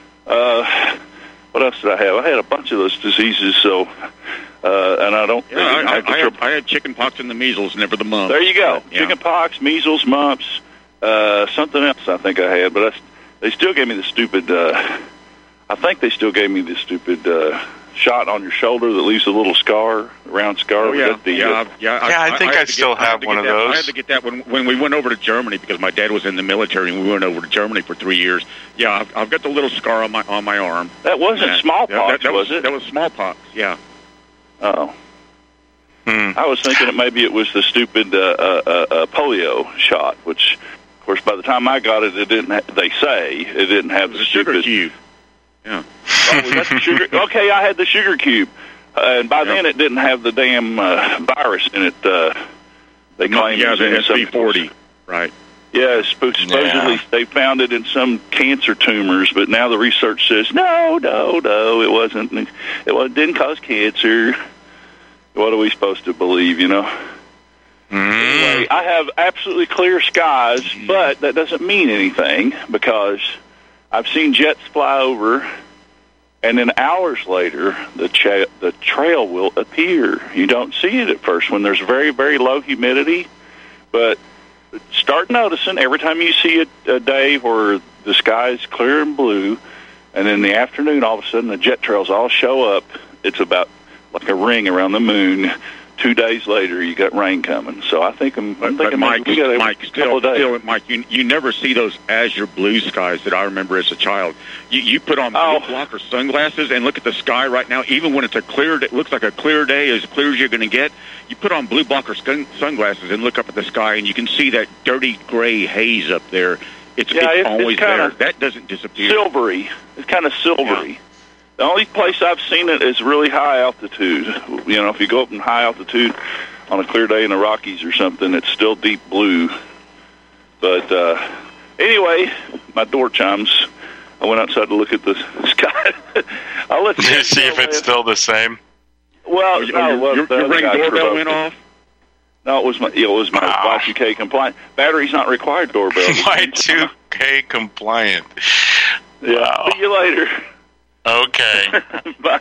Uh, what else did I have? I had a bunch of those diseases, so. Uh, and I don't. Yeah, I, I, I, had, I had chicken pox and the measles, never the mumps. There you go. Yeah. Chicken pox, measles, mumps, uh, something else I think I had, but I, they still gave me the stupid. Uh, I think they still gave me the stupid uh, shot on your shoulder that leaves a little scar, a round scar. Oh, yeah, the, yeah, uh, yeah. I, yeah, I, I think I, I still get, have I one of that, those. I had to get that when when we went over to Germany because my dad was in the military and we went over to Germany for three years. Yeah, I've, I've got the little scar on my on my arm. That wasn't yeah. smallpox, that, that, that was, was it? That was smallpox. Yeah. Oh. Hmm. I was thinking that maybe it was the stupid uh, uh, uh, polio shot, which, of course, by the time I got it, it didn't. Ha- they say it didn't have it was the a sugar stupid cube. Yeah. Oh, was that the sugar? Okay, I had the sugar cube, uh, and by yep. then it didn't have the damn uh, virus in it. Uh, they claimed yeah, it was in the S V forty, right? Yeah, supposedly yeah. they found it in some cancer tumors, but now the research says no, no, no, it wasn't. It was, didn't cause cancer. What are we supposed to believe, you know? Mm. Anyway, I have absolutely clear skies, but that doesn't mean anything because I've seen jets fly over, and then hours later, the cha- the trail will appear. You don't see it at first when there's very, very low humidity, but start noticing every time you see a, a day where the sky is clear and blue, and in the afternoon, all of a sudden, the jet trails all show up. It's about like a ring around the moon. Two days later, you got rain coming. So I think I'm, I'm but, thinking but Mike, we got a Mike, couple still, of days. still, Mike, you you never see those azure blue skies that I remember as a child. You you put on Oh. blue blocker sunglasses and look at the sky right now. Even when it's a clear, it looks like a clear day, as clear as you're going to get. You put on blue blocker sun- sunglasses and look up at the sky, and you can see that dirty gray haze up there. It's, Yeah, it's it's- always it's kinda there. That doesn't disappear. Silvery. It's kind of silvery. The only place I've seen it is really high altitude. You know, if you go up in high altitude on a clear day in the Rockies or something, it's still deep blue. But uh, anyway, my door chimes. I went outside to look at the sky. I'll let you see if it's still the same. Well, Oh, your- no, your- well, your- the your other ring guy doorbell provoked went it. off? No, it was my it was my Y two K compliant. Battery's not required doorbell. Y two K compliant. Yeah. Wow. See you later. Okay. Bye.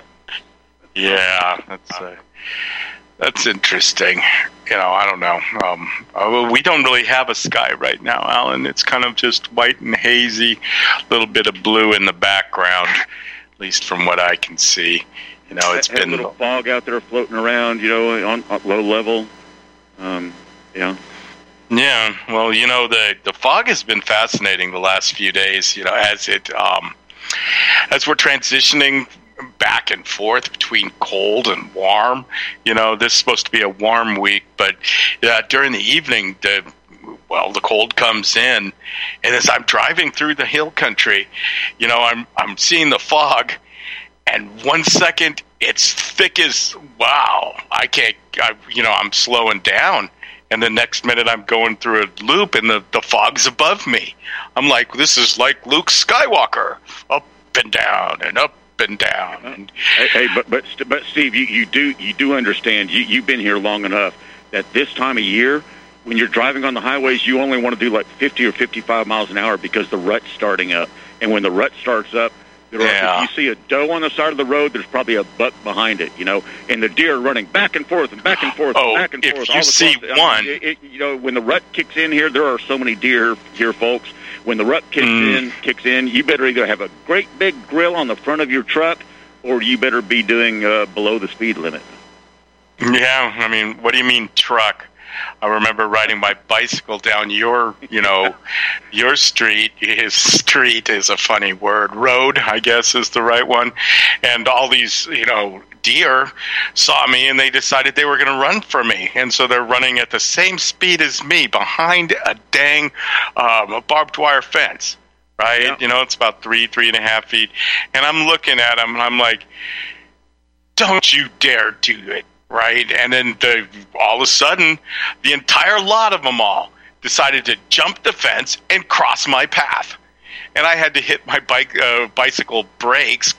Yeah, that's uh, that's interesting. You know, I don't know. Um, uh, we don't really have a sky right now, Alan. It's kind of just white and hazy, a little bit of blue in the background, at least from what I can see. You know, it's Had been a little fog out there floating around, you know, on, on low level. Um, yeah. Yeah, well, you know, the the fog has been fascinating the last few days. You know, as it um, as we're transitioning back and forth between cold and warm. You know, this is supposed to be a warm week, but uh, during the evening, the well, the cold comes in, and as I'm driving through the hill country, you know, I'm I'm seeing the fog, and one second it's thick as wow, I can't, I, you know, I'm slowing down. And the next minute I'm going through a loop and the, the fog's above me. I'm like, this is like Luke Skywalker, up and down and up and down. And Hey, hey but but but Steve, you, you do you do understand? You you've been here long enough that this time of year, when you're driving on the highways, you only want to do like fifty or fifty-five miles an hour because the rut's starting up. And when the rut starts up, there are, Yeah. if you see a doe on the side of the road, there's probably a buck behind it, you know, and the deer running back and forth and back and forth Oh, and back and if forth. you all see across the- I one- mean, it, it, you know, when the rut kicks in here, there are so many deer here, folks. When the rut kicks Mm. in, kicks in, you better either have a great big grill on the front of your truck, or you better be doing uh, below the speed limit. yeah, I mean, what do you mean truck? I remember riding my bicycle down your, you know, your street. His street is a funny word. Road, I guess, is the right one. And all these, you know, deer saw me and they decided they were going to run for me. And so they're running at the same speed as me behind a dang um, a barbed wire fence, right? Yeah. You know, it's about three, three and a half feet. And I'm looking at them and I'm like, don't you dare do it. Right, and then the, all of a sudden, the entire lot of them all decided to jump the fence and cross my path, and I had to hit my bike uh, bicycle brakes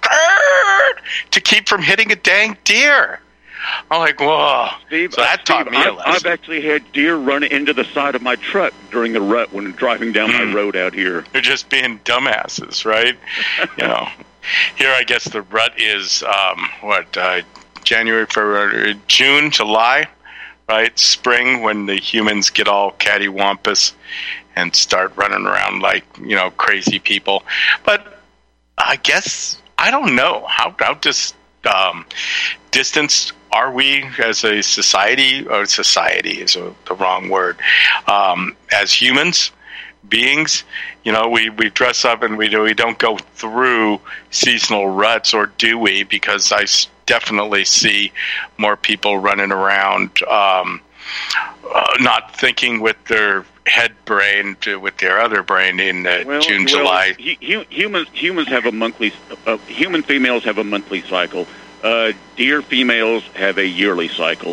to keep from hitting a dang deer. I'm like, whoa! Steve, so that uh, taught Steve, me a I've, lesson. I've actually had deer run into the side of my truck during the rut when driving down Mm. my road out here. They're just being dumbasses, right? You know, here I guess the rut is um, what. Uh, January, February, June, July, right? Spring, when the humans get all cattywampus and start running around like, you know, crazy people. But I guess, I don't know. How, how dis, um, distanced are we as a society? Or society is a, the wrong word. Um, as humans, beings, you know, we, we dress up and we do, we don't go through seasonal ruts, or do we? Because I definitely see more people running around, um, uh, not thinking with their head brain to, with their other brain in uh, Well, June, well, July. hu- hu- humans humans have a monthly. Uh, human females have a monthly cycle. Uh, deer females have a yearly cycle,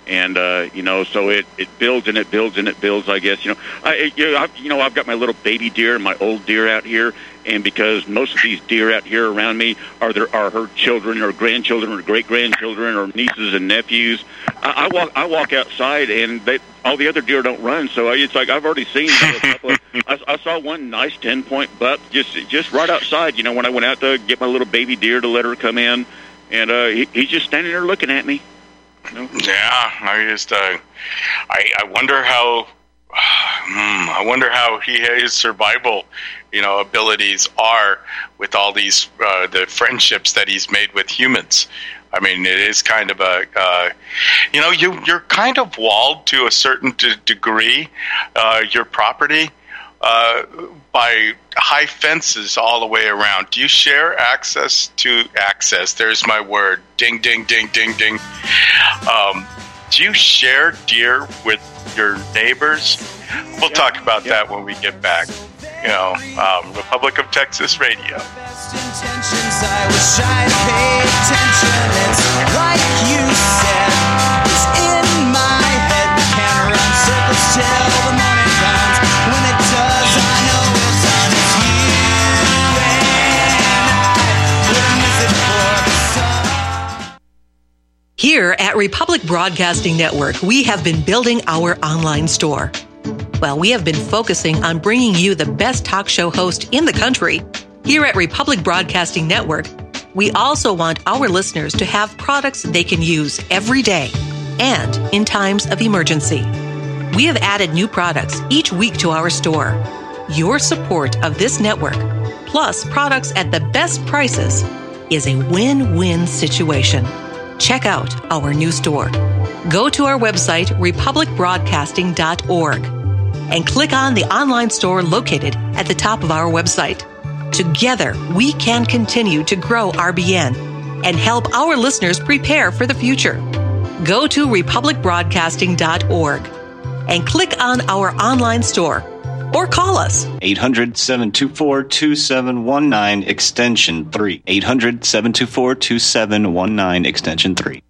And, uh, you know, so it, it builds and it builds and it builds, I guess. You know, I, you know, I've, you know, I've got my little baby deer and my old deer out here. And because most of these deer out here around me are there are her children or grandchildren or great-grandchildren or nieces and nephews, I, I walk I walk outside and they, all the other deer don't run. So it's like I've already seen a couple of, I, I saw one nice ten-point buck just just right outside, you know, when I went out to get my little baby deer to let her come in. And uh, he, he's just standing there looking at me. You know? Yeah, I just, uh, I, I wonder how, hmm, I wonder how he his survival, you know, abilities are with all these uh, the friendships that he's made with humans. I mean, it is kind of a, uh, you know, you you're kind of walled to a certain d- degree, uh, your property, uh, by high fences all the way around. Do you share access to access? There's my word. Ding, ding, ding, ding, ding. Um, do you share deer with your neighbors? We'll yeah, talk about yeah. that when we get back. You know, um, Republic of Texas Radio. Best intentions, I wish I'd paid attention. It's like you said, it's in my head. We can't run circles till the morning comes. When it does, I know it's on. It's you and I would miss it for the sun. Here at Republic Broadcasting Network, we have been building our online store. Well, we have been focusing on bringing you the best talk show host in the country. Here at Republic Broadcasting Network, we also want our listeners to have products they can use every day and in times of emergency. We have added new products each week to our store. Your support of this network, plus products at the best prices, is a win-win situation. Check out our new store. Go to our website, republic broadcasting dot org. and click on the online store located at the top of our website. Together, we can continue to grow R B N and help our listeners prepare for the future. Go to republic broadcasting dot org and click on our online store or call us. eight hundred, seven two four, two seven one nine, extension three. eight hundred, seven two four, two seven one nine, extension three.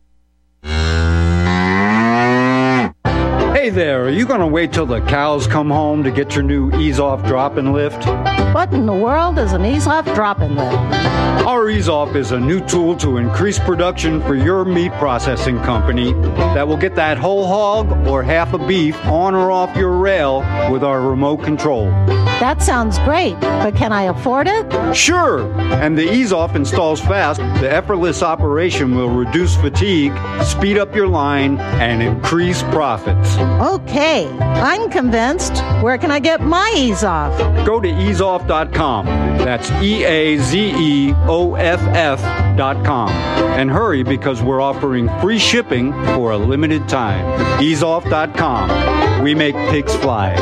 Hey there, are you going to wait till the cows come home to get your new ease-off drop-and lift? What in the world is an ease-off drop-and lift? Our ease-off is a new tool to increase production for your meat processing company that will get that whole hog or half a beef on or off your rail with our remote control. That sounds great, but can I afford it? Sure, and the ease-off installs fast. The effortless operation will reduce fatigue, speed up your line, and increase profits. Okay, I'm convinced. Where can I get my ease-off? Go to ease off dot com. That's E A Z E O F F dot com. And hurry, because we're offering free shipping for a limited time. ease off dot com. We make pigs fly.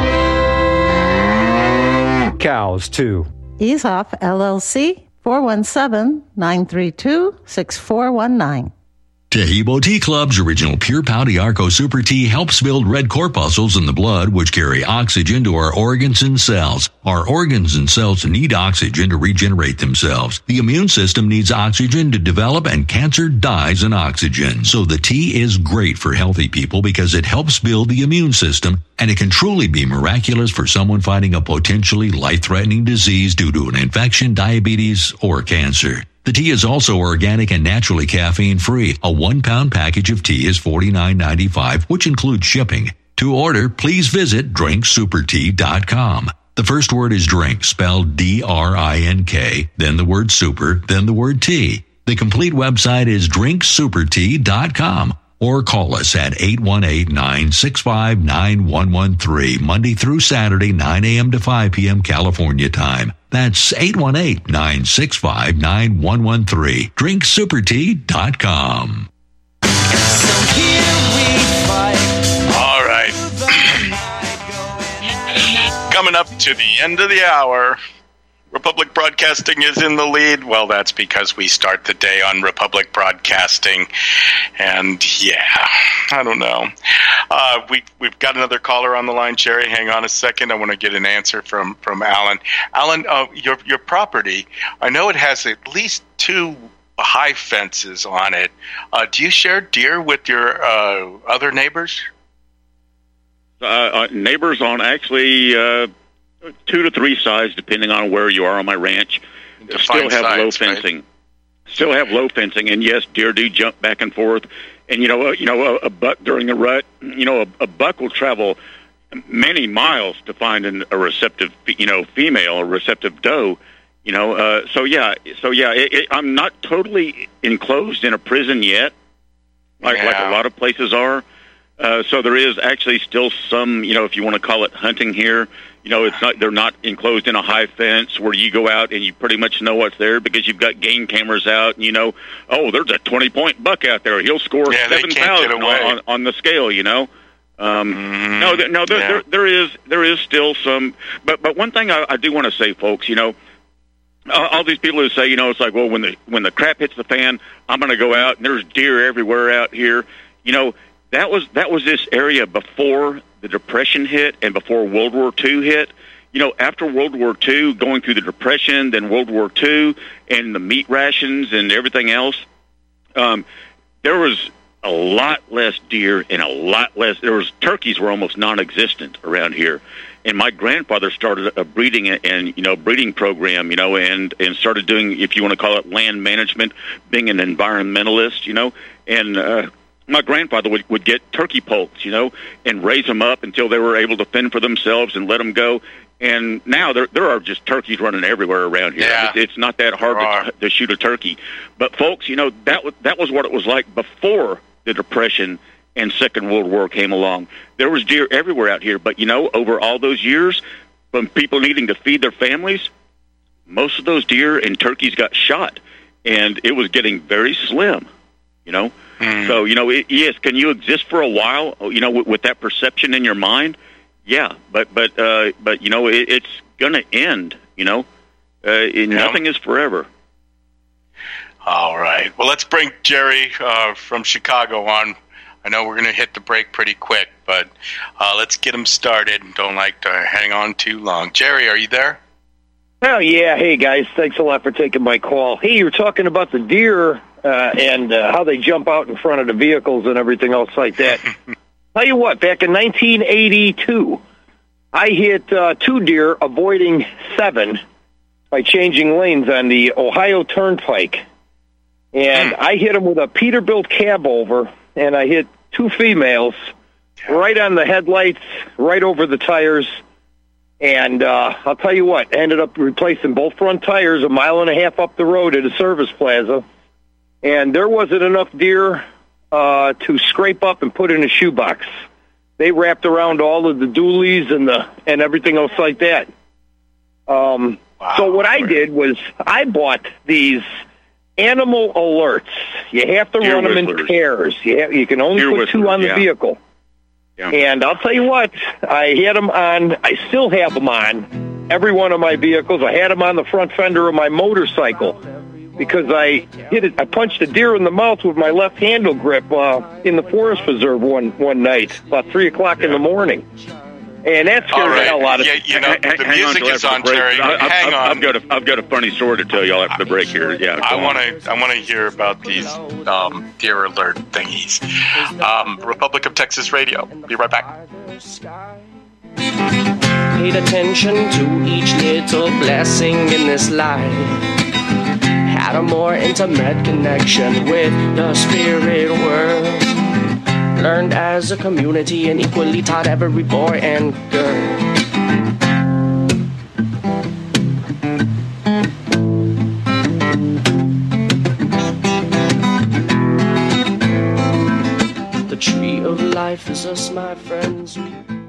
Cows, too. Ease Off, L L C, four one seven, nine three two, six four one nine. Tahibo Tea Club's original Pure Pouty Arco Super Tea helps build red corpuscles in the blood, which carry oxygen to our organs and cells. Our organs and cells need oxygen to regenerate themselves. The immune system needs oxygen to develop, and cancer dies in oxygen. So the tea is great for healthy people because it helps build the immune system, and it can truly be miraculous for someone fighting a potentially life-threatening disease due to an infection, diabetes, or cancer. The tea is also organic and naturally caffeine-free. A one-pound package of tea is forty-nine ninety-five, which includes shipping. To order, please visit drink super tea dot com. The first word is drink, spelled D R I N K, then the word super, then the word tea. The complete website is drink super tea dot com. Or call us at eight one eight, nine six five, nine one one three, Monday through Saturday, nine a.m. to five p.m. California time. That's eight one eight, nine six five, nine one one three. drink super tea dot com. So here we fight. All right. Coming up to the end of the hour. Republic Broadcasting is in the lead. Well, that's because we start the day on Republic Broadcasting. And, yeah, I don't know. Uh, we, we've got another caller on the line, Jerry. Hang on a second. I want to get an answer from, from Alan. Alan, uh, your your property, I know it has at least two high fences on it. Uh, do you share deer with your uh, other neighbors? Uh, uh, neighbors on actually uh, two to three sides, depending on where you are on my ranch. Still have sides, low fencing. Right? Still have low fencing, and yes, deer do jump back and forth. And you know, uh, you know, a, a buck during the rut, you know, a, a buck will travel many miles to find an, a receptive, you know, female, a receptive doe. You know, uh, so yeah, so yeah, it, it, I'm not totally enclosed in a prison yet, like yeah. like a lot of places are. Uh, so there is actually still some, you know, if you want to call it hunting here. You know, it's not, they're not enclosed in a high fence where you go out and you pretty much know what's there because you've got game cameras out and you know, oh, there's a twenty-point buck out there. He'll score yeah, seven thousand on, on, on the scale, you know. Um, mm, no, th- no, there, yeah. there, there is there is still some, but but one thing I, I do want to say, folks, you know, all, all these people who say, you know, it's like, well, when the when the crap hits the fan, I'm going to go out and there's deer everywhere out here. You know, that was that was this area before the Depression hit and before World War Two hit. You know, after World War Two, going through the Depression, then World War Two, and the meat rations and everything else, um, there was a lot less deer and a lot less. There was turkeys were almost non-existent around here. And my grandfather started a breeding and you know breeding program, you know, and and started doing, if you want to call it, land management, being an environmentalist, you know, and. Uh, My grandfather would, would get turkey poults, you know, and raise them up until they were able to fend for themselves and let them go. And now there there are just turkeys running everywhere around here. Yeah. It's, it's not that hard to, to shoot a turkey. But, folks, you know, that was, that was what it was like before the Depression and Second World War came along. There was deer everywhere out here. But, you know, over all those years, from people needing to feed their families, most of those deer and turkeys got shot. And it was getting very slim, you know. Mm. So, you know, it, yes, can you exist for a while, you know, with, with that perception in your mind? Yeah, but, but, uh, but you know, it, it's going to end, you know. Uh, it, yeah. Nothing is forever. All right. Well, let's bring Jerry uh, from Chicago on. I know we're going to hit the break pretty quick, but uh, let's get him started. Don't like to hang on too long. Jerry, are you there? Oh, yeah. Hey, guys. Thanks a lot for taking my call. Hey, you're talking about the deer uh, and uh, how they jump out in front of the vehicles and everything else like that. Tell you what, back in nineteen eighty-two, I hit uh, two deer avoiding seven by changing lanes on the Ohio Turnpike. And I hit them with a Peterbilt cab over, and I hit two females right on the headlights, right over the tires. And uh, I'll tell you what, I ended up replacing both front tires a mile and a half up the road at a service plaza. And there wasn't enough deer uh, to scrape up and put in a shoebox. They wrapped around all of the dualies and the and everything else like that. Um, wow. So what I did was I bought these animal alerts. You have to deer run them whistlers. in pairs. You, have, you can only deer put two on the yeah. vehicle. Yeah. And I'll tell you what, I had them on, I still have them on every one of my vehicles. I had them on the front fender of my motorcycle because I hit it, I punched a deer in the mouth with my left handle grip uh, in the forest preserve one, one night, about three o'clock yeah. in the morning. And that scared right. the hell out of me. Yeah, you know, the hang music on is on, Jerry. I, I, hang I, on. I've got, a, I've got a funny story to tell y'all after the break here. Yeah, I want to I want to hear about these um, deer alert thingies. Um, Republic of Texas Radio. Be right back. Paid attention to each little blessing in this life. Had a more intimate connection with the spirit world. Learned as a community and equally taught every boy and girl. The tree of life is us, my friends.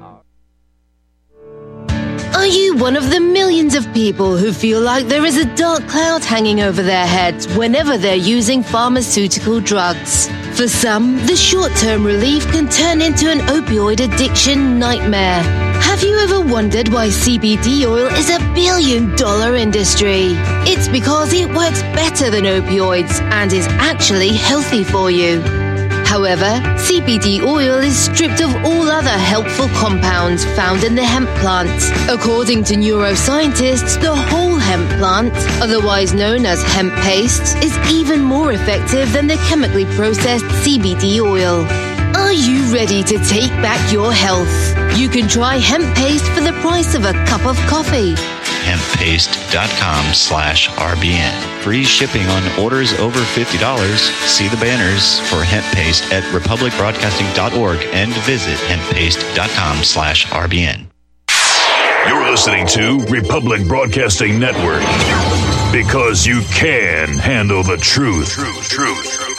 Are you one of the millions of people who feel like there is a dark cloud hanging over their heads whenever they're using pharmaceutical drugs? For some, the short-term relief can turn into an opioid addiction nightmare. Have you ever wondered why C B D oil is a billion-dollar industry? It's because it works better than opioids and is actually healthy for you. However, C B D oil is stripped of all other helpful compounds found in the hemp plant. According to neuroscientists, the whole hemp plant, otherwise known as hemp paste, is even more effective than the chemically processed C B D oil. Are you ready to take back your health? You can try hemp paste for the price of a cup of coffee. hemppaste.com slash RBN. Free shipping on orders over fifty dollars. See the banners for hemp paste at republic broadcasting dot org and visit hemppaste.com slash RBN. You're listening to Republic Broadcasting Network because you can handle the truth. Truth, truth, truth.